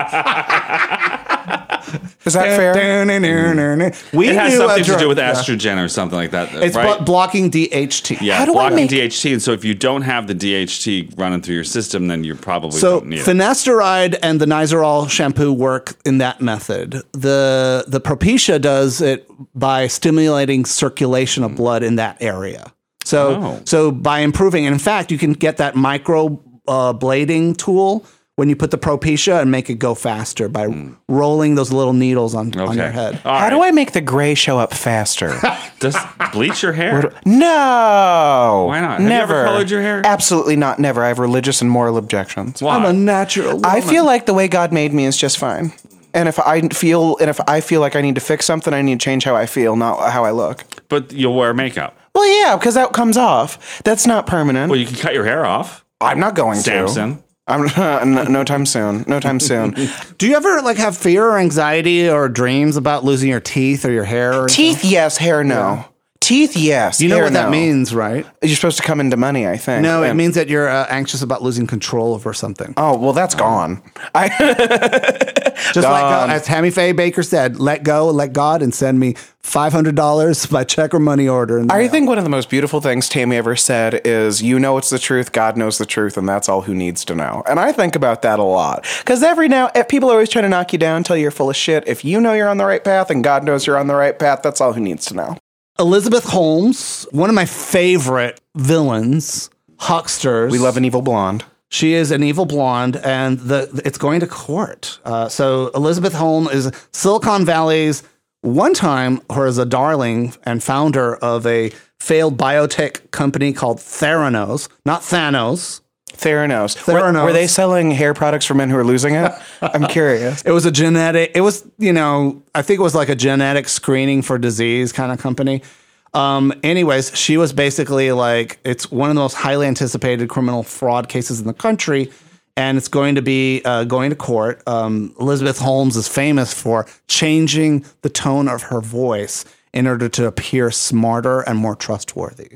Is that fair? We It has knew something a to drug- do with yeah. estrogen or something like that. It's right? blo- blocking D H T. Yeah, How do I blocking make- D H T. And so if you don't have the D H T running through your system, then you probably So don't need it. finasteride and the Nizoral shampoo work in that method. The the Propecia does it by stimulating circulation of blood in that area. So Oh. so by improving, and in fact, you can get that micro uh, blading tool when you put the Propecia and make it go faster by mm. rolling those little needles on, okay. on your head. All How right. do I make the gray show up faster? Does bleach your hair? No. Why not? Have Never. you ever colored your hair? Absolutely not. Never. I have religious and moral objections. Why? I'm a natural woman. I feel like the way God made me is just fine. And if I feel and if I feel like I need to fix something, I need to change how I feel, not how I look. But you'll wear makeup. Well, yeah, because that comes off. That's not permanent. Well, you can cut your hair off. I'm not going Samson. to. I'm no, no time soon. No time soon. Do you ever like have fear or anxiety or dreams about losing your teeth or your hair? Or teeth, anything? Yes. Hair, no. Yeah. Teeth, yes. You know hair, what that no. means, right? You're supposed to come into money, I think. No, and, it means that you're uh, anxious about losing control over something. Oh, well, that's gone. I Just gone. like uh, as Tammy Faye Baker said, let go, let God, and send me five hundred dollars by check or money order. I mail. think one of the most beautiful things Tammy ever said is, you know it's the truth, God knows the truth, and that's all who needs to know. And I think about that a lot. Because every now, people are always trying to knock you down, tell you you're full of shit. If you know you're on the right path and God knows you're on the right path, that's all who needs to know. Elizabeth Holmes, one of my favorite villains, hucksters. We love an evil blonde. She is an evil blonde, and the it's going to court. Uh, so Elizabeth Holmes is Silicon Valley's one time her as a darling and founder of a failed biotech company called Theranos, not Thanos. Theranos. Theranos. Were, were they selling hair products for men who are losing it? I'm curious. It was a genetic, it was, you know, I think it was like a genetic screening for disease kind of company. Um, anyways, she was basically like, it's one of the most highly anticipated criminal fraud cases in the country. And it's going to be uh, going to court. Um, Elizabeth Holmes is famous for changing the tone of her voice in order to appear smarter and more trustworthy.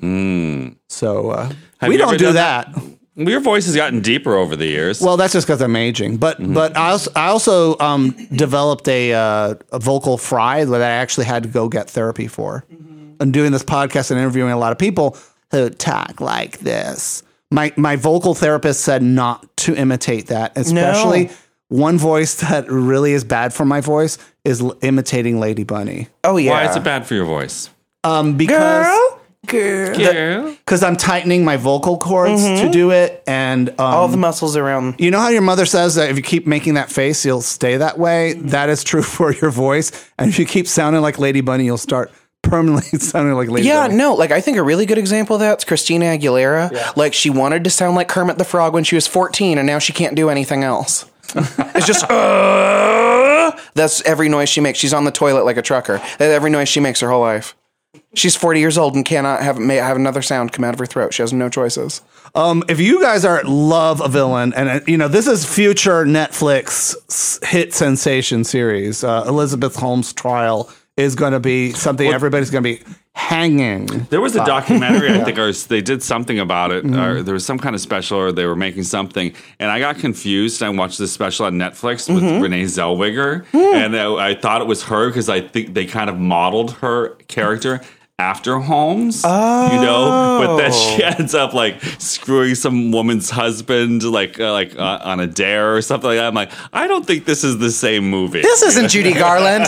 Mm. So uh, we don't do that. that. Your voice has gotten deeper over the years. Well, that's just because I'm aging. But mm-hmm. but I also, I also um, developed a, uh, a vocal fry that I actually had to go get therapy for. Mm-hmm. And doing this podcast and interviewing a lot of people who talk like this. My my vocal therapist said not to imitate that, especially no. one voice that really is bad for my voice is l- imitating Lady Bunny. Oh, yeah. Why is it bad for your voice? Um, because... Girl? Girl. Because I'm tightening my vocal cords mm-hmm. to do it, and um, all the muscles around. You know how your mother says that if you keep making that face, you'll stay that way. Mm-hmm. That is true for your voice, and if you keep sounding like Lady Bunny, you'll start permanently sounding like Lady yeah, Bunny. no, like I think a really good example of that's Christina Aguilera. Yeah. Like she wanted to sound like Kermit the Frog when she was fourteen, and now she can't do anything else. It's just uh, that's every noise she makes. She's on the toilet like a trucker. That's every noise she makes her whole life. She's forty years old and cannot have have another sound come out of her throat. She has no choices. Um, if you guys are love a villain, and uh, you know this is future Netflix hit sensation series, uh, Elizabeth Holmes' trial is going to be something well, everybody's going to be hanging. There was a documentary, I think, or they did something about it, mm-hmm. or there was some kind of special, or they were making something, and I got confused. I watched this special on Netflix with mm-hmm. Renee Zellweger, mm. and I, I thought it was her because I think they kind of modeled her character after Holmes, oh. you know, but then she ends up like screwing some woman's husband, like uh, like uh, on a dare or something like that. I'm like, I don't think this is the same movie. This isn't Judy Garland.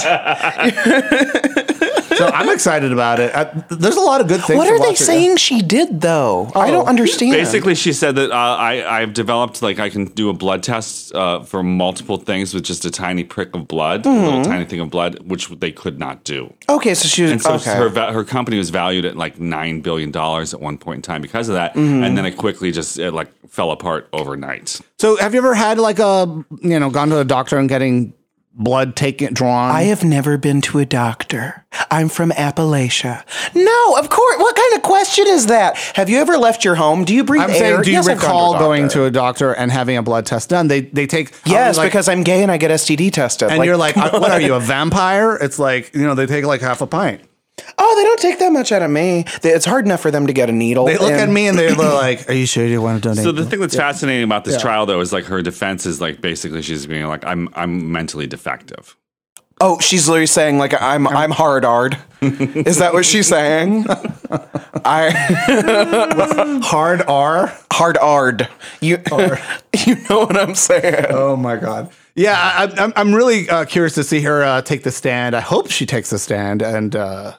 So I'm excited about it. I, there's a lot of good things. What to are they watch saying it. she did though? Oh. I don't understand. Basically, she said that uh, I I've developed like I can do a blood test uh, for multiple things with just a tiny prick of blood, mm-hmm. a little tiny thing of blood, which they could not do. Okay, so she was and so okay. her her company was valued at like nine billion dollars at one point in time because of that, mm-hmm. and then it quickly just it like fell apart overnight. So have you ever had like a you know gone to a doctor and getting blood taken drawn? I have never been to a doctor. I'm from Appalachia. No, of course. What kind of question is that? Have you ever left your home? Do you breathe I'm air? saying, do you yes, recall to going to a doctor and having a blood test done? They they take yes, like, because I'm gay and I get S T D tested. And like, you're like, what are you, a vampire? It's like you know they take like half a pint. Oh, they don't take that much out of me. It's hard enough for them to get a needle. They look and- at me and they're like, are you sure you want to donate? So the thing that's yeah. fascinating about this yeah. trial, though, is like her defense is like basically she's being like, I'm I'm mentally defective. Oh, she's literally saying like I'm I'm hard-ard. Is that what she's saying? I hard R hard-ard. You R. You know what I'm saying? Oh my God. Yeah, I, I'm I'm really uh, curious to see her uh, take the stand. I hope she takes the stand and uh,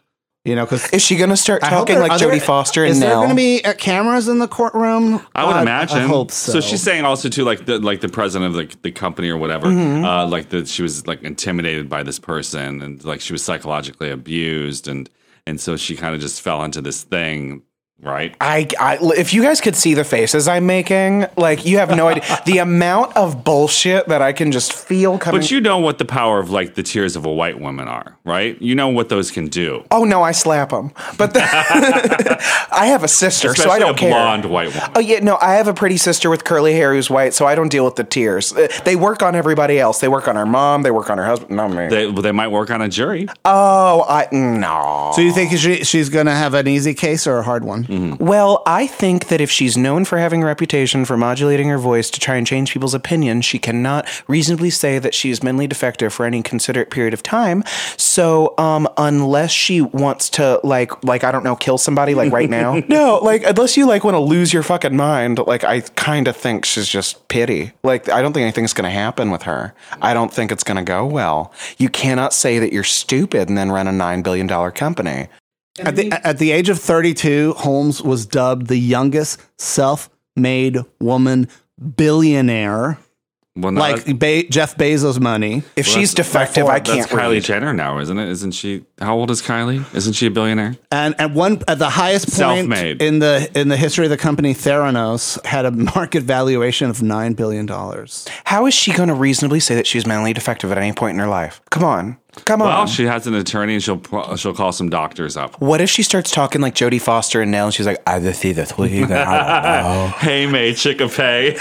You know, because Is she going to start talking like Jodie Foster and Is there Nell? going to be uh, cameras in the courtroom? I would Uh, imagine. I hope so. So she's saying also too, like the like the president of the, the company or whatever, Mm-hmm. uh, like that she was like intimidated by this person and like she was psychologically abused and and so she kind of just fell into this thing. Right. I, I, if you guys could see the faces I'm making, like you have no idea the amount of bullshit that I can just feel coming. But you know what the power of like the tears of a white woman are, right? You know what those can do. Oh no, I slap them. But the, I have a sister, Especially so I don't a care. blonde white woman. Oh yeah, no, I have a pretty sister with curly hair who's white, so I don't deal with the tears. Uh, They work on everybody else. They work on her mom. They work on her husband. Not me. They they might work on a jury. oh, I no. So you think she, she's going to have an easy case or a hard one? Well, I think that if she's known for having a reputation for modulating her voice to try and change people's opinions, she cannot reasonably say that she's mentally defective for any considerate period of time. So, um, unless she wants to, like, like I don't know, kill somebody, like right now. No, like unless you like want to lose your fucking mind, like I kind of think she's just pity. Like I don't think anything's going to happen with her. I don't think it's going to go well. You cannot say that you're stupid and then run a nine billion dollar company. At the, at the age of thirty-two, Holmes was dubbed the youngest self-made woman billionaire, Well, no, like that- Be- Jeff Bezos money. If Well, she's that's- defective, I that's can't Kylie read. Jenner now, isn't it? Isn't she? How old is Kylie? Isn't she a billionaire? And at one at the highest point Self-made. in the in the history of the company, Theranos had a market valuation of nine billion dollars. How is she going to reasonably say that she's mentally defective at any point in her life? Come on. Come on. Well, she has an attorney, and she'll she'll call some doctors up. What if she starts talking like Jodie Foster and Nell, and she's like, I just see the tweet. Hey, May Chickapay.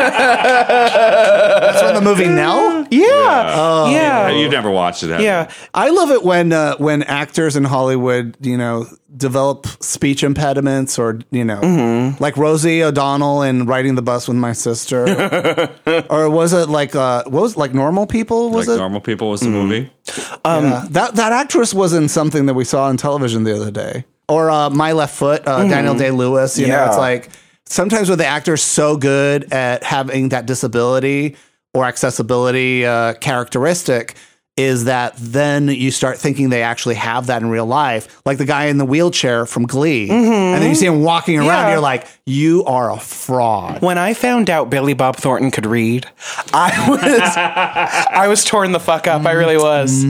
That's from the movie Nell. Yeah. Oh. Yeah. You've never watched it, have you? Yeah. I love it when uh, when actors in Hollywood, you know, develop speech impediments, or you know, Mm-hmm. like Rosie O'Donnell in Riding the Bus with My Sister, or was it like uh, what was it, like Normal People? Was Like it Normal People was the movie. Yeah. that that actress was in something that we saw on television the other day, or uh, My Left Foot, uh, Daniel Day Lewis. You know, Yeah. it's like sometimes when the actor's so good at having that disability or accessibility uh, characteristic, is that then you start thinking they actually have that in real life, like the guy in the wheelchair from Glee, and then you see him walking around. Yeah. You're like, you are a fraud. When I found out Billy Bob Thornton could read, I was I was torn the fuck up. I really was.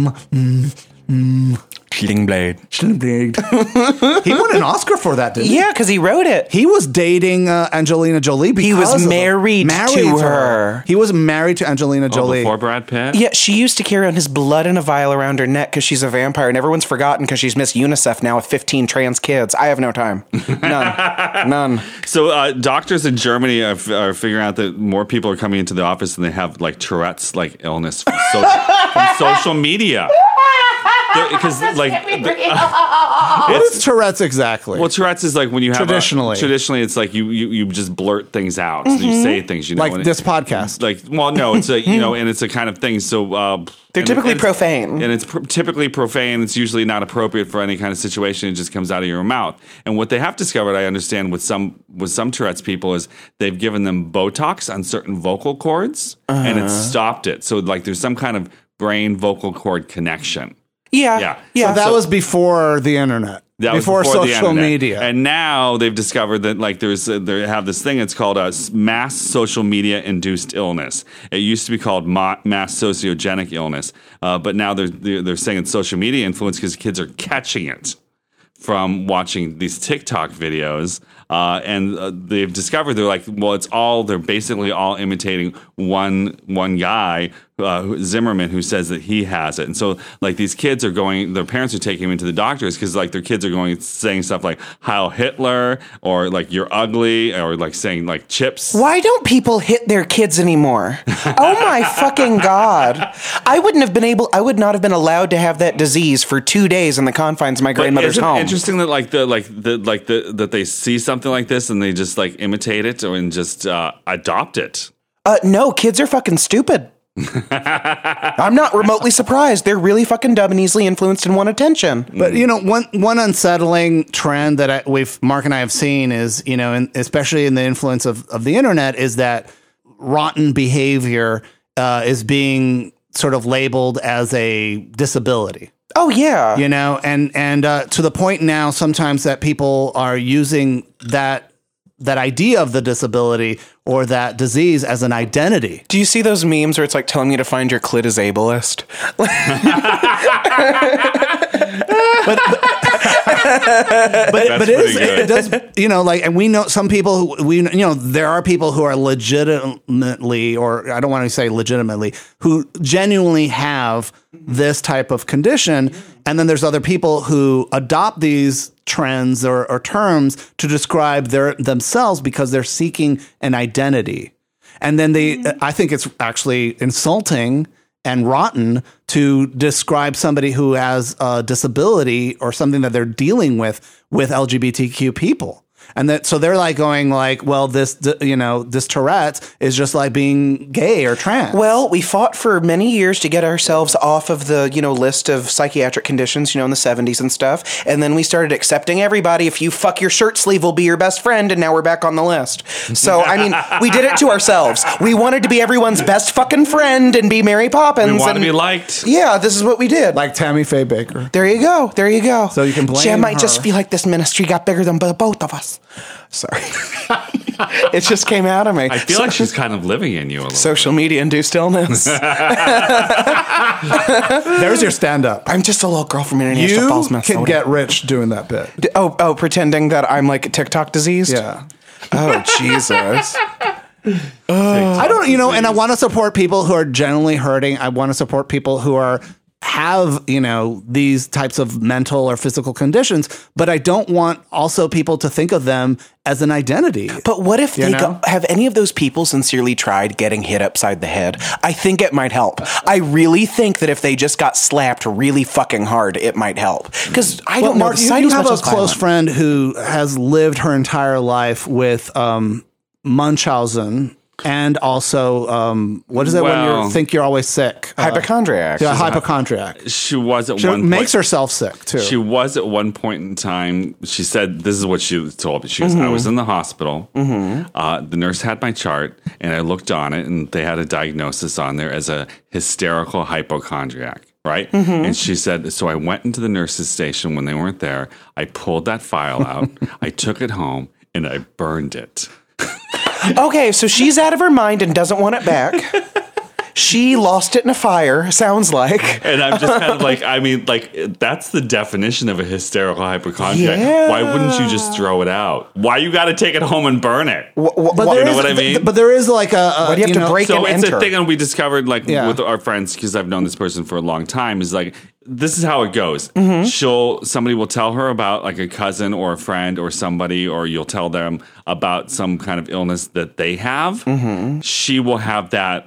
Shooting blade. He won an Oscar for that, didn't he? Yeah, because he wrote it. He was dating uh, Angelina Jolie. Because was of the- married to her. He was married to Angelina Oh, Jolie. before Brad Pitt? Yeah, she used to carry on his blood in a vial around her neck because she's a vampire, and everyone's forgotten because she's Miss UNICEF now with fifteen trans kids. I have no time. None. None. So uh, doctors in Germany are, are figuring out that more people are coming into the office and they have like Tourette's like illness from, so- from social media. Because like What is Tourette's exactly? well, Tourette's is like when you have a- Traditionally. traditionally it's like you you, you just blurt things out. So you say things, you know, like and it- this podcast. Like, well, no, it's a you know, and it's a kind of thing. So uh, They're and- typically and it's- profane. and it's pr- typically profane. It's usually not appropriate for any kind of situation. It just comes out of your mouth. And what they have discovered, I understand, with some with some Tourette's people is they've given them Botox on certain vocal cords, and it's stopped it. So like, there's some kind of brain vocal cord connection. Yeah. Yeah. Yeah. So that was before the internet. That was before, the social internet. media. And now they've discovered that like there's a, they have this thing. It's called a s- mass social media induced illness. It used to be called ma- mass sociogenic illness, uh, but now they're, they're they're saying it's social media influence because kids are catching it from watching these TikTok videos. Uh, and uh, they've discovered they're like, well, it's all they're basically all imitating one one guy, uh, who- Zimmerman, who says that he has it. And so like these kids are going, their parents are taking them into the doctors because like their kids are going saying stuff like Heil Hitler or like you're ugly or like saying like chips. Why don't people hit their kids anymore? Oh my fucking God. I wouldn't have been able, I would not have been allowed to have that disease for two days in the confines of my But grandmother's isn't it home. interesting that like the like the like the that they see something like this and they just like imitate it or and just uh, adopt it. Uh, no, kids are fucking stupid. I'm not remotely surprised. They're really fucking dumb and easily influenced and want attention. But you know, one one unsettling trend that I, we've Mark and I have seen is, you know, and especially in the influence of, of the internet, is that rotten behavior uh, is being sort of labeled as a disability. Oh, yeah. You know, and and uh, to the point now sometimes that people are using that that idea of the disability or that disease as an identity. Do you see those memes where it's like telling you to find your clit is ableist? but, but, but it, is, it does, you know, like, and we know some people who we, you know, there are people who are legitimately, or I don't want to say legitimately, who genuinely have this type of condition. And then there's other people who adopt these trends or, or terms to describe their themselves because they're seeking an identity. And then they, I think it's actually insulting and rotten to describe somebody who has a disability or something that they're dealing with with L G B T Q people. And that, so they're like going like, well, this, you know, this Tourette's is just like being gay or trans. Well, we fought for many years to get ourselves off of the, you know, list of psychiatric conditions, you know, in the seventies and stuff. And then we started accepting everybody. If you fuck your shirt sleeve, we'll be your best friend. And now we're back on the list. So, I mean, we did it to ourselves. We wanted to be everyone's best fucking friend and be Mary Poppins. We want and, to be liked. Yeah, this is what we did. Like Tammy Faye Baker. There you go. There you go. So you can blame Jen might her. just feel like this ministry got bigger than both of us. Sorry. It just came out of me. I feel so, like she's kind of living in you a little. Social media induced illness. There's your stand-up. I'm just a little girl from International You Falls, can Minnesota. get rich doing that bit. D- Oh, oh, pretending that I'm like TikTok diseased? Yeah. Oh, Jesus. I don't, you know, and I want to support people who are genuinely hurting. I want to support people who are have, you know, these types of mental or physical conditions, but I don't want also people to think of them as an identity. But what if You they know? go, have any of those people sincerely tried getting hit upside the head? I think it might help. I really think that if they just got slapped really fucking hard, it might help. Because I Well, don't know. Mark, the you, society you is have much a less close violent. friend who has lived her entire life with um, Munchausen. And also, um, what is it when Well- you think you're always sick? Uh, Hypochondriac. yeah, She's a- hypochondriac. She was at She one makes point. herself sick, too. She was at one point in time. She said, "This is what she told me." She goes, "I was in the hospital. Uh, the nurse had my chart, and I looked on it, and they had a diagnosis on there as a hysterical hypochondriac." Right? And she said, "So I went into the nurse's station when they weren't there. I pulled that file out. I took it home, and I burned it." Okay, so she's out of her mind and doesn't want it back. She lost it in a fire, sounds like. And I'm just kind of like, I mean, like, that's the definition of a hysterical hypochondriac. Yeah. Why wouldn't you just throw it out? Why you got to take it home and burn it? Wh- wh- But wh- there You know is- what I th- mean? But there is like a, a Why do you have to know, break So and it's enter? a thing that we discovered, like, Yeah. with our friends, because I've known this person for a long time, is like, this is how it goes. Mm-hmm. She'll, somebody will tell her about like a cousin or a friend or somebody, or you'll tell them about some kind of illness that they have. Mm-hmm. She will have that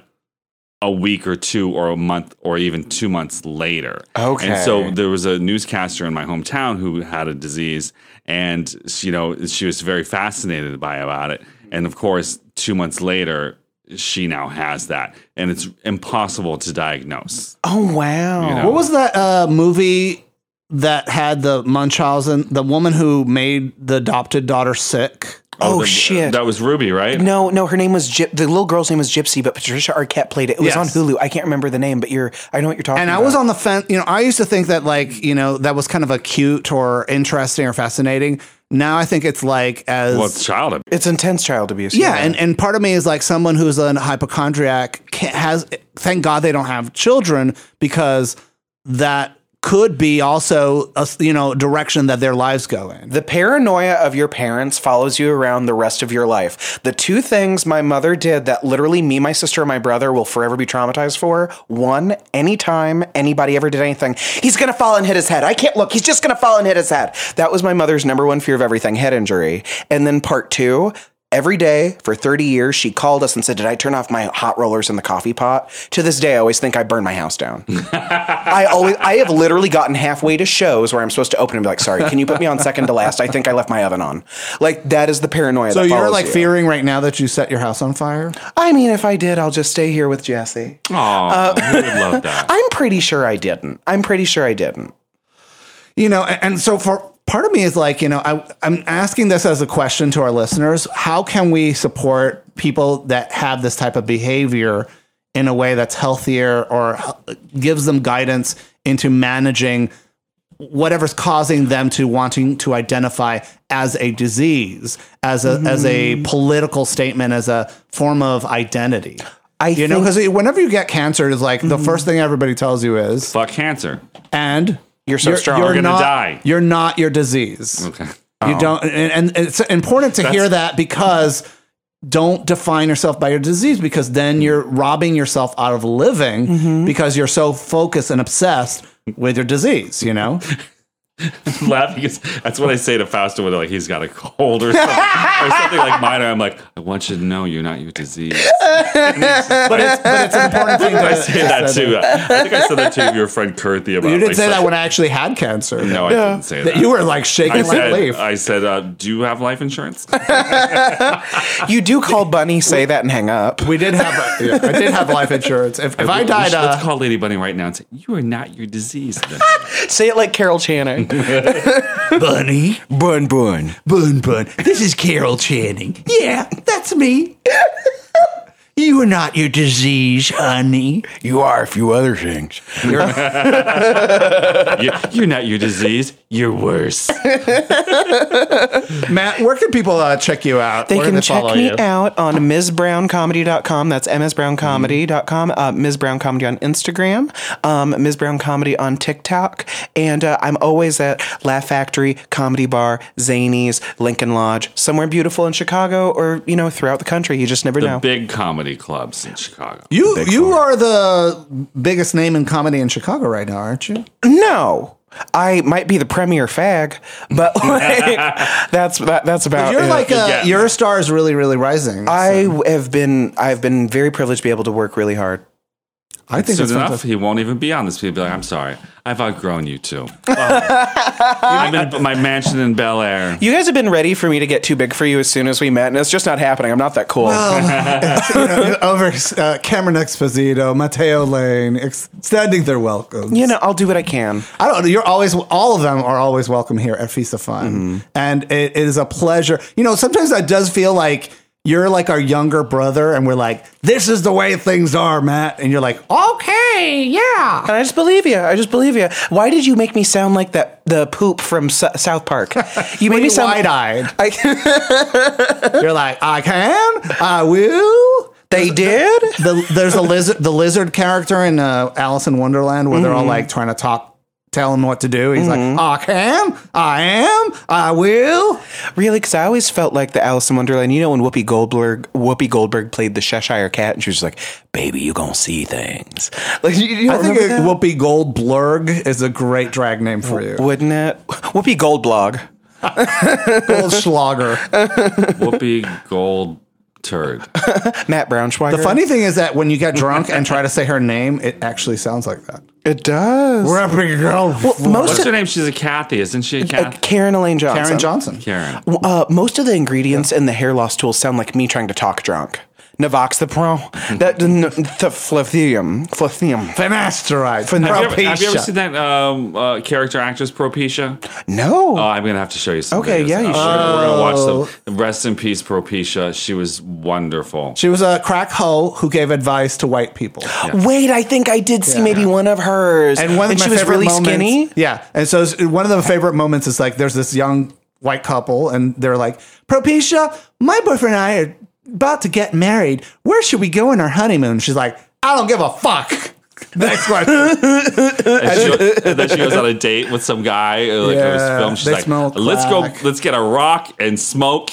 a week or two or a month or even two months later. Okay. And so there was a newscaster in my hometown who had a disease, and she, you know, she was very fascinated by about it. And of course, two months later, she now has that, and it's impossible to diagnose. Oh, wow. You know? What was that uh, movie that had the Munchausen, the woman who made the adopted daughter sick? Oh, the- shit. That was Ruby, right? No, no, her name was Gyp- the little girl's name was Gypsy, but Patricia Arquette played it. It was Yes. on Hulu. I can't remember the name, but you're I know what you're talking And about. I was on the fence. You know, I used to think that like, you know, that was kind of a cute or interesting or fascinating. Now I think it's like as Well, it's child abuse. It's intense child abuse. yeah, and, and part of me is like someone who's a hypochondriac can, has. Thank God they don't have children, because that could be also a you know direction that their lives go in. The paranoia of your parents follows you around the rest of your life. The two things my mother did that literally me, my sister, and my brother will forever be traumatized for. One, anytime anybody ever did anything, he's going to fall and hit his head. I can't look. He's just going to fall and hit his head. That was my mother's number one fear of everything, head injury. And then part two, every day for thirty years, she called us and said, "Did I turn off my hot rollers in the coffee pot?" To this day, I always think I burned my house down. I always, I have literally gotten halfway to shows where I'm supposed to open and be like, "Sorry, can you put me on second to last? I think I left my oven on." Like, that is the paranoia So that you're follows like you. fearing right now that you set your house on fire? I mean, if I did, I'll just stay here with Jesse. Oh, we would love that. I'm pretty sure I didn't. I'm pretty sure I didn't. You know, and, and so for part of me is like, you know, I, I'm asking this as a question to our listeners. How can we support people that have this type of behavior in a way that's healthier or gives them guidance into managing whatever's causing them to wanting to identify as a disease, as a, mm-hmm. as a political statement, as a form of identity. I you know, because whenever you get cancer, it's like mm-hmm. the first thing everybody tells you is fuck cancer. And you're so you're, strong. You're You're going not, to die. You're not your disease. Okay. You Oh. don't, and, and it's important to That's- hear that because don't define yourself by your disease, because then you're robbing yourself out of living mm-hmm. because you're so focused and obsessed with your disease, you know? I'm laughing because that's what I say to Fausto when like he's got a cold or something, or something like minor. I'm like, I want you to know you're not your disease. but it's but it's an important thing to I say that too. I think I said that to your friend Kurthy about. You didn't say myself. that when I actually had cancer. No, I didn't say that. You were like shaking I like said, a leaf. I said, uh, do you have life insurance? You do call Bunny, say that, and hang up. We did have, a, yeah, I did have life insurance. If, if I We died, should- let's uh, call Lady Bunny right now and say, you are not your disease. Say it like Carol Channing. Bunny, Bun Bun. Bun Bun. This is Carol Channing. Yeah, that's me. You are not your disease, honey. You are a few other things. You're, you're, you're not your disease. You're worse. Matt, where can people uh, check you out? They Where can check follow me you? out on ms brown comedy dot com. That's m s brown comedy dot com. Uh, Miz Brown Comedy on Instagram. Um, Miz Brown Comedy on TikTok. And uh, I'm always at Laugh Factory, Comedy Bar, Zanies, Lincoln Lodge, somewhere beautiful in Chicago or, you know, throughout the country. You just never The know. big comedy clubs in Chicago. You Big you fan. are the biggest name in comedy in Chicago right now, aren't you? No. I might be the premier fag, but like, that's that, that's about You're it. like a, Yeah. your star is really really rising. I so have been I've been very privileged to be able to work really hard. I think Soon it's enough, fantastic. he won't even be on this. He'll be like, I'm sorry. I've outgrown you too. I'm in my mansion in Bel Air. You guys have been ready for me to get too big for you as soon as we met, and it's just not happening. I'm not that cool. you know, over uh, Cameron Exposito, Mateo Lane, extending their welcome. You know, I'll do what I can. I don't know. You're always, all of them are always welcome here at Feast of Fun. Mm-hmm. And it, it is a pleasure. You know, sometimes that does feel like you're like our younger brother and we're like, this is the way things are, Matt. And you're like, okay, yeah. And I just believe you. I just believe you. Why did you make me sound like that the poop from S- South Park? You made When me you sound wide-eyed. I, You're like, I can, I will. They did? The, there's a lizard, the lizard character in uh, Alice in Wonderland where they're all like trying to talk, tell him what to do. He's like, I can, I am, I will. Really? Because I always felt like the Alice in Wonderland. You know when Whoopi Goldberg Whoopi Goldberg played the Cheshire Cat, and she was like, "Baby, you gonna see things." Like, you, you I don't think remember Whoopi Goldblurg is a great drag name for you. that? Wouldn't it? Whoopi Goldblog. Goldschlager. Whoopi Gold Turd. Matt Braunschweiger. The funny thing is that when you get drunk and try to say her name, it actually sounds like that. It does. We're up here, girl. most What's of, her name? She's a Kathy, isn't she? A uh, Kathy? Karen Elaine Johnson. Karen Johnson. Karen. Uh, most of the ingredients in the hair loss tools sound like me trying to talk drunk. Navox the Pro, that the, the Flithium, Flithium. Finasteride. Have you, ever, have you ever Propecia. seen that um, uh, character actress Propecia? No. Oh, I'm gonna have to show you some. Okay, videos. yeah, you Uh, should. We're gonna watch them. Rest in peace, Propecia. She was wonderful. She was a crack hoe who gave advice to white people. Wait, I think I did see maybe one of hers. And one of my she was favorite really moments, skinny. Yeah. And so it's- one of the favorite moments is like there's this young white couple and they're like, Propecia, my boyfriend and I are about to get married. Where should we go on our honeymoon? She's like, I don't give a fuck. Next question. And, she, and then she goes on a date with some guy. uh, Like it was Yeah, filmed. She's they like, smell "Let's go. crack." Let's get a rock and smoke."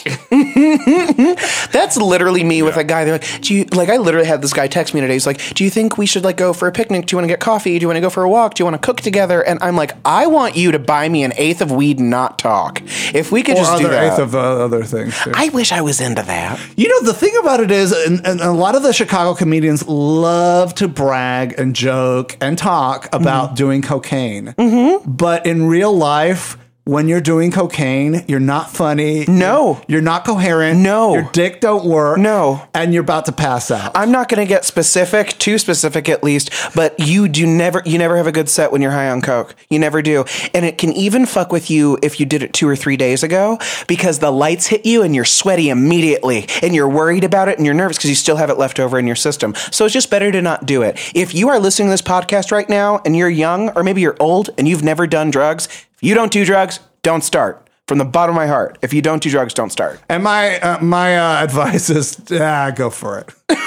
That's literally me with a guy. They're like, do you like? I literally had this guy text me today. He's like, do you think we should like go for a picnic? Do you want to get coffee? Do you want to go for a walk? Do you want to cook together? And I'm like, I want you to buy me an eighth of weed and not talk. If we could Or just do other that. eighth of uh, other things. Too. I wish I was into that. You know, the thing about it is, and, and a lot of the Chicago comedians love to brag and joke and talk about Mm-hmm. doing cocaine. Mm-hmm. But in real life, when you're doing cocaine, you're not funny. No. You're, you're not coherent. No. Your dick don't work. No. And you're about to pass out. I'm not going to get specific, too specific at least, but you do never, you never have a good set when you're high on coke. You never do. And it can even fuck with you if you did it two or three days ago, because the lights hit you and you're sweaty immediately and you're worried about it and you're nervous because you still have it left over in your system. So it's just better to not do it. If you are listening to this podcast right now and you're young, or maybe you're old and you've never done drugs, if you don't do drugs, don't start. From the bottom of my heart, if you don't do drugs, don't start. And my uh, my uh, advice is, ah, go for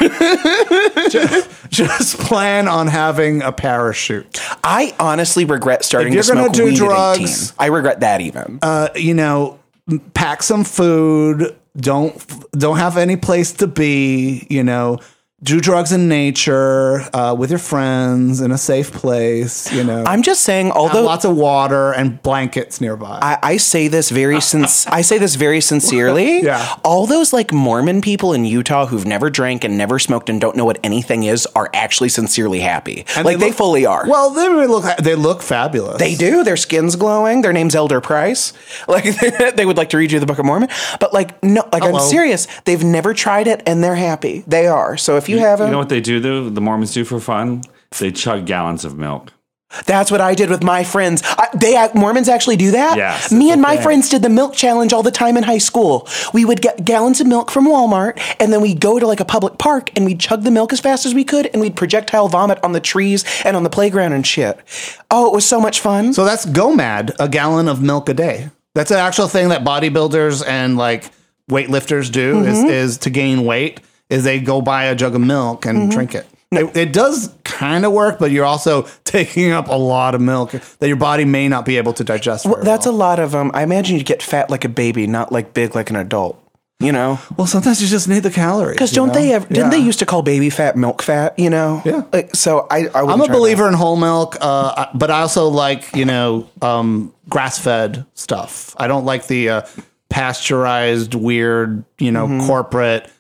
it. just, just plan on having a parachute. I honestly regret starting If you're to smoke gonna do weed drugs, at eighteen. I regret that even. Uh, you know, pack some food. Don't don't have any place to be. You know. Do drugs in nature, uh, with your friends in a safe place, you know. I'm just saying, Have although lots of water and blankets nearby. I, I say this very since I say this very sincerely. Yeah. All those like Mormon people in Utah who've never drank and never smoked and don't know what anything is are actually sincerely happy. And like they, look- fully are. Well, they really look they look fabulous. They do. Their skin's glowing. Their name's Elder Price. Like they would like to read you the Book of Mormon. But like no, like Hello. I'm serious. They've never tried it and they're happy. They are. So if you, haven't, You know what they do, though? The Mormons do for fun? They chug gallons of milk. that's what I did with my friends. I, they Mormons actually do that. Yes, Me it's and a my thing. friends did the milk challenge all the time in high school. We would get gallons of milk from Walmart, and then we'd go to like a public park, and we'd chug the milk as fast as we could, and we'd projectile vomit on the trees and on the playground and shit. Oh, it was so much fun. So that's GOMAD, a gallon of milk a day. That's an actual thing that bodybuilders and like weightlifters do Mm-hmm. is, is to gain weight, is they go buy a jug of milk and Mm-hmm. drink it. It, it does kind of work, but you're also taking up a lot of milk that your body may not be able to digest. Well, very that's well. a lot of um. I imagine you get fat like a baby, not like big like an adult. You know, Well, sometimes you just need the calories. because you don't know? they ever? Didn't Yeah. they used to call baby fat milk fat? You know. Yeah. Like so, I. I I'm a believer in whole milk, uh, but I also like, you know, um, grass-fed stuff. I don't like the uh, pasteurized, weird, you know, Mm-hmm. corporate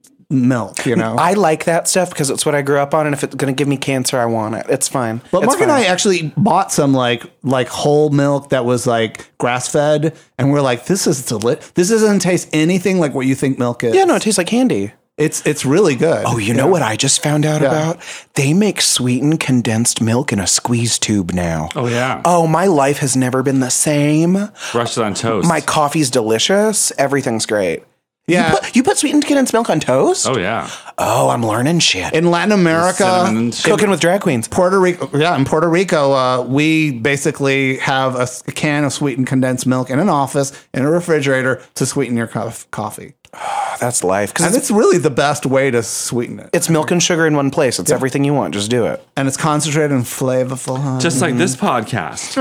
milk, you know. I like that stuff because it's what I grew up on, and if it's going to give me cancer, I want it. It's fine. But It's Mark and fine. I actually bought some like like whole milk that was like grass-fed, and we're like, this is deli- This doesn't taste anything like what you think milk is. Yeah, no, it tastes like candy. It's it's really good. Oh, you know what I just found out Yeah. about? They make sweetened condensed milk in a squeeze tube now. Oh, yeah. Oh, my life has never been the same. Brush it on toast. My coffee's delicious. Everything's great. Yeah. You put, you put sweetened condensed milk on toast? Oh, yeah. Oh, I'm learning shit. In Latin America, Cinnamon and sugar. Cooking with drag queens. Puerto Rico, yeah, in Puerto Rico, uh, we basically have a, s- a can of sweetened condensed milk in an office in a refrigerator to sweeten your co- coffee, Oh, that's life. Because and it's, it's really the best way to sweeten it. it's milk and sugar in one place. It's everything you want. Just do it. And it's concentrated and flavorful. Huh? Just like this podcast.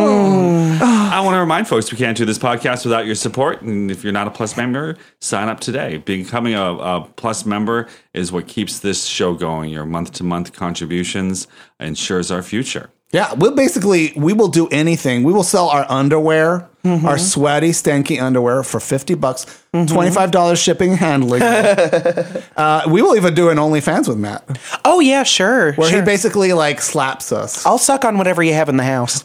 oh, I want to remind folks we can't do this podcast without your support. And if you're not a Plus member, sign up today. Becoming a, a Plus member is what keeps this show going. Your month-to-month contributions ensures our future. yeah. We'll basically we will do anything. We will sell our underwear, Mm-hmm. our sweaty, stanky underwear for fifty bucks, twenty-five dollars shipping and handling. uh, we will even do an OnlyFans with Matt, Oh, yeah, sure. where sure. he basically like slaps us. I'll suck on whatever you have in the house.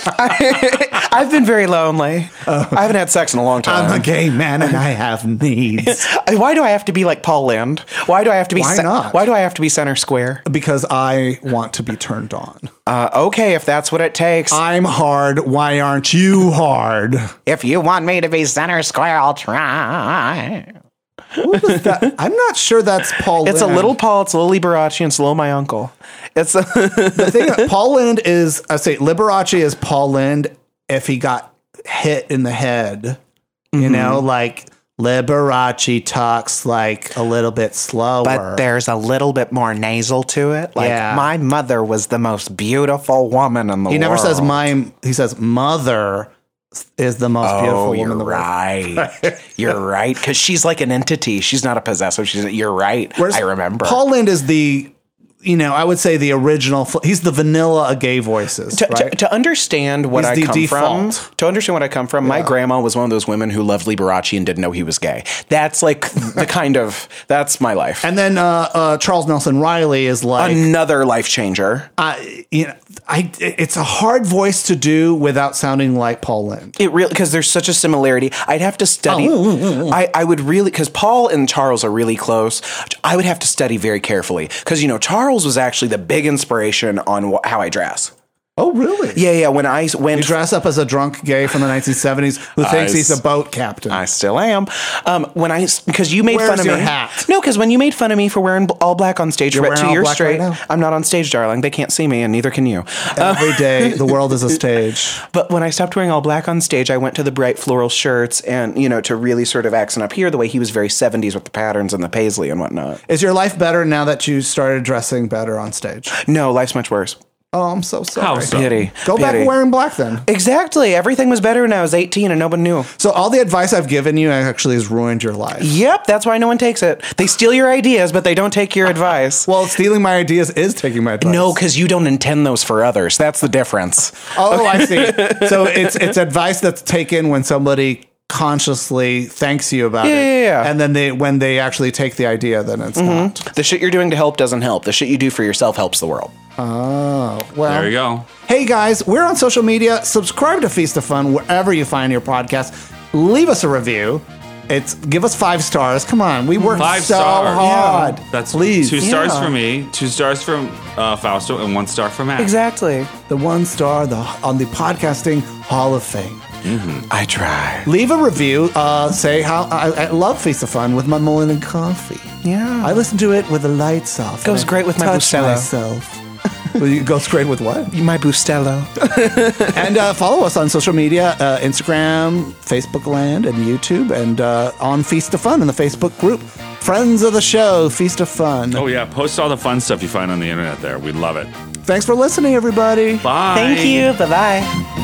I've been very lonely. I haven't had sex in a long time. I'm a gay man and I have needs. Why do I have to be like Paul Lind? Why do I have to be? Why not? Why do I have to be center square? Because I want to be turned on. Uh, okay, if that's what it takes. I'm hard. Why aren't you hard? If you want me to be center square, I'll try. That, I'm not sure that's Paul It's Lind. a little Paul. It's a little Liberace, and it's a little my uncle. It's a The thing, Paul Lind is, I say, Liberace is Paul Lind if he got hit in the head. You know, like Liberace talks like a little bit slower. but there's a little bit more nasal to it. Like Yeah. my mother was the most beautiful woman in the world. he never says my, he says mother is the most beautiful Oh, woman you're in the world. right. You're right. Because she's like an entity. She's not a possessive. She's. You're right. Whereas I remember. Paul Lind is the, you know, I would say the original. fl- He's the vanilla of gay voices, To, right? to, to understand what He's I the come default. from, to understand what I come from, my grandma was one of those women who loved Liberace and didn't know he was gay. That's like the kind of that's my life. and then uh, uh, Charles Nelson Riley is like, Another life changer. I, you know, I, it's a hard voice to do without sounding like Paul Lynde. It really, because there's such a similarity. I'd have to study. Oh. I, I would really, because Paul and Charles are really close. I would have to study very carefully. Because, you know, Charles was actually the big inspiration on wh- how I dress. Oh, really? Yeah, yeah. When I went. You dress up as a drunk gay from the nineteen seventies who thinks I he's a boat captain. I still am. Um, when I, because you made Where's fun of your me. hat? No, because when you made fun of me for wearing all black on stage You're for wearing two all years black straight, right now? I'm not on stage, darling. They can't see me, and neither can you. Every day, the world is a stage. But when I stopped wearing all black on stage, I went to the bright floral shirts and, you know, to really sort of accent up here the way he was very seventies with the patterns and the paisley and whatnot. Is your life better now that you started dressing better on stage? No, life's much worse. Oh, I'm so sorry. How so? Pity. Go back Pity. wearing black then. Exactly. Everything was better when I was eighteen and no one knew. So all the advice I've given you actually has ruined your life. Yep, that's why no one takes it. They steal your ideas, but they don't take your advice. Well, stealing my ideas is taking my advice. No, because you don't intend those for others. That's the difference. Oh, I see. So it's it's advice that's taken when somebody consciously thanks you about Yeah, it. yeah, yeah. And then they when they actually take the idea, then it's not. The shit you're doing to help doesn't help. The shit you do for yourself helps the world. Oh, well. There you go. Hey guys, we're on social media. Subscribe to Feast of Fun wherever you find your podcast. Leave us a review. It's give us five stars. Come on, we worked Five so stars. hard. Yeah. That's please. two stars Yeah. for me, two stars from uh, Fausto, and one star for Matt. Exactly. The one star the on the podcasting Hall of Fame. I try. Leave a review. Uh, say how I, I love Feast of Fun with my morning coffee. Yeah. I listen to it with the lights off. Goes and I great with my touch Bustelo. myself. Well, it goes great with what? My Bustelo. And uh, follow us on social media, uh, Instagram, Facebook Land, and YouTube, and uh, on Feast of Fun in the Facebook group. Friends of the show, Feast of Fun. Oh yeah, post all the fun stuff you find on the internet there. We love it. Thanks for listening, everybody. Bye. Thank you. Bye-bye.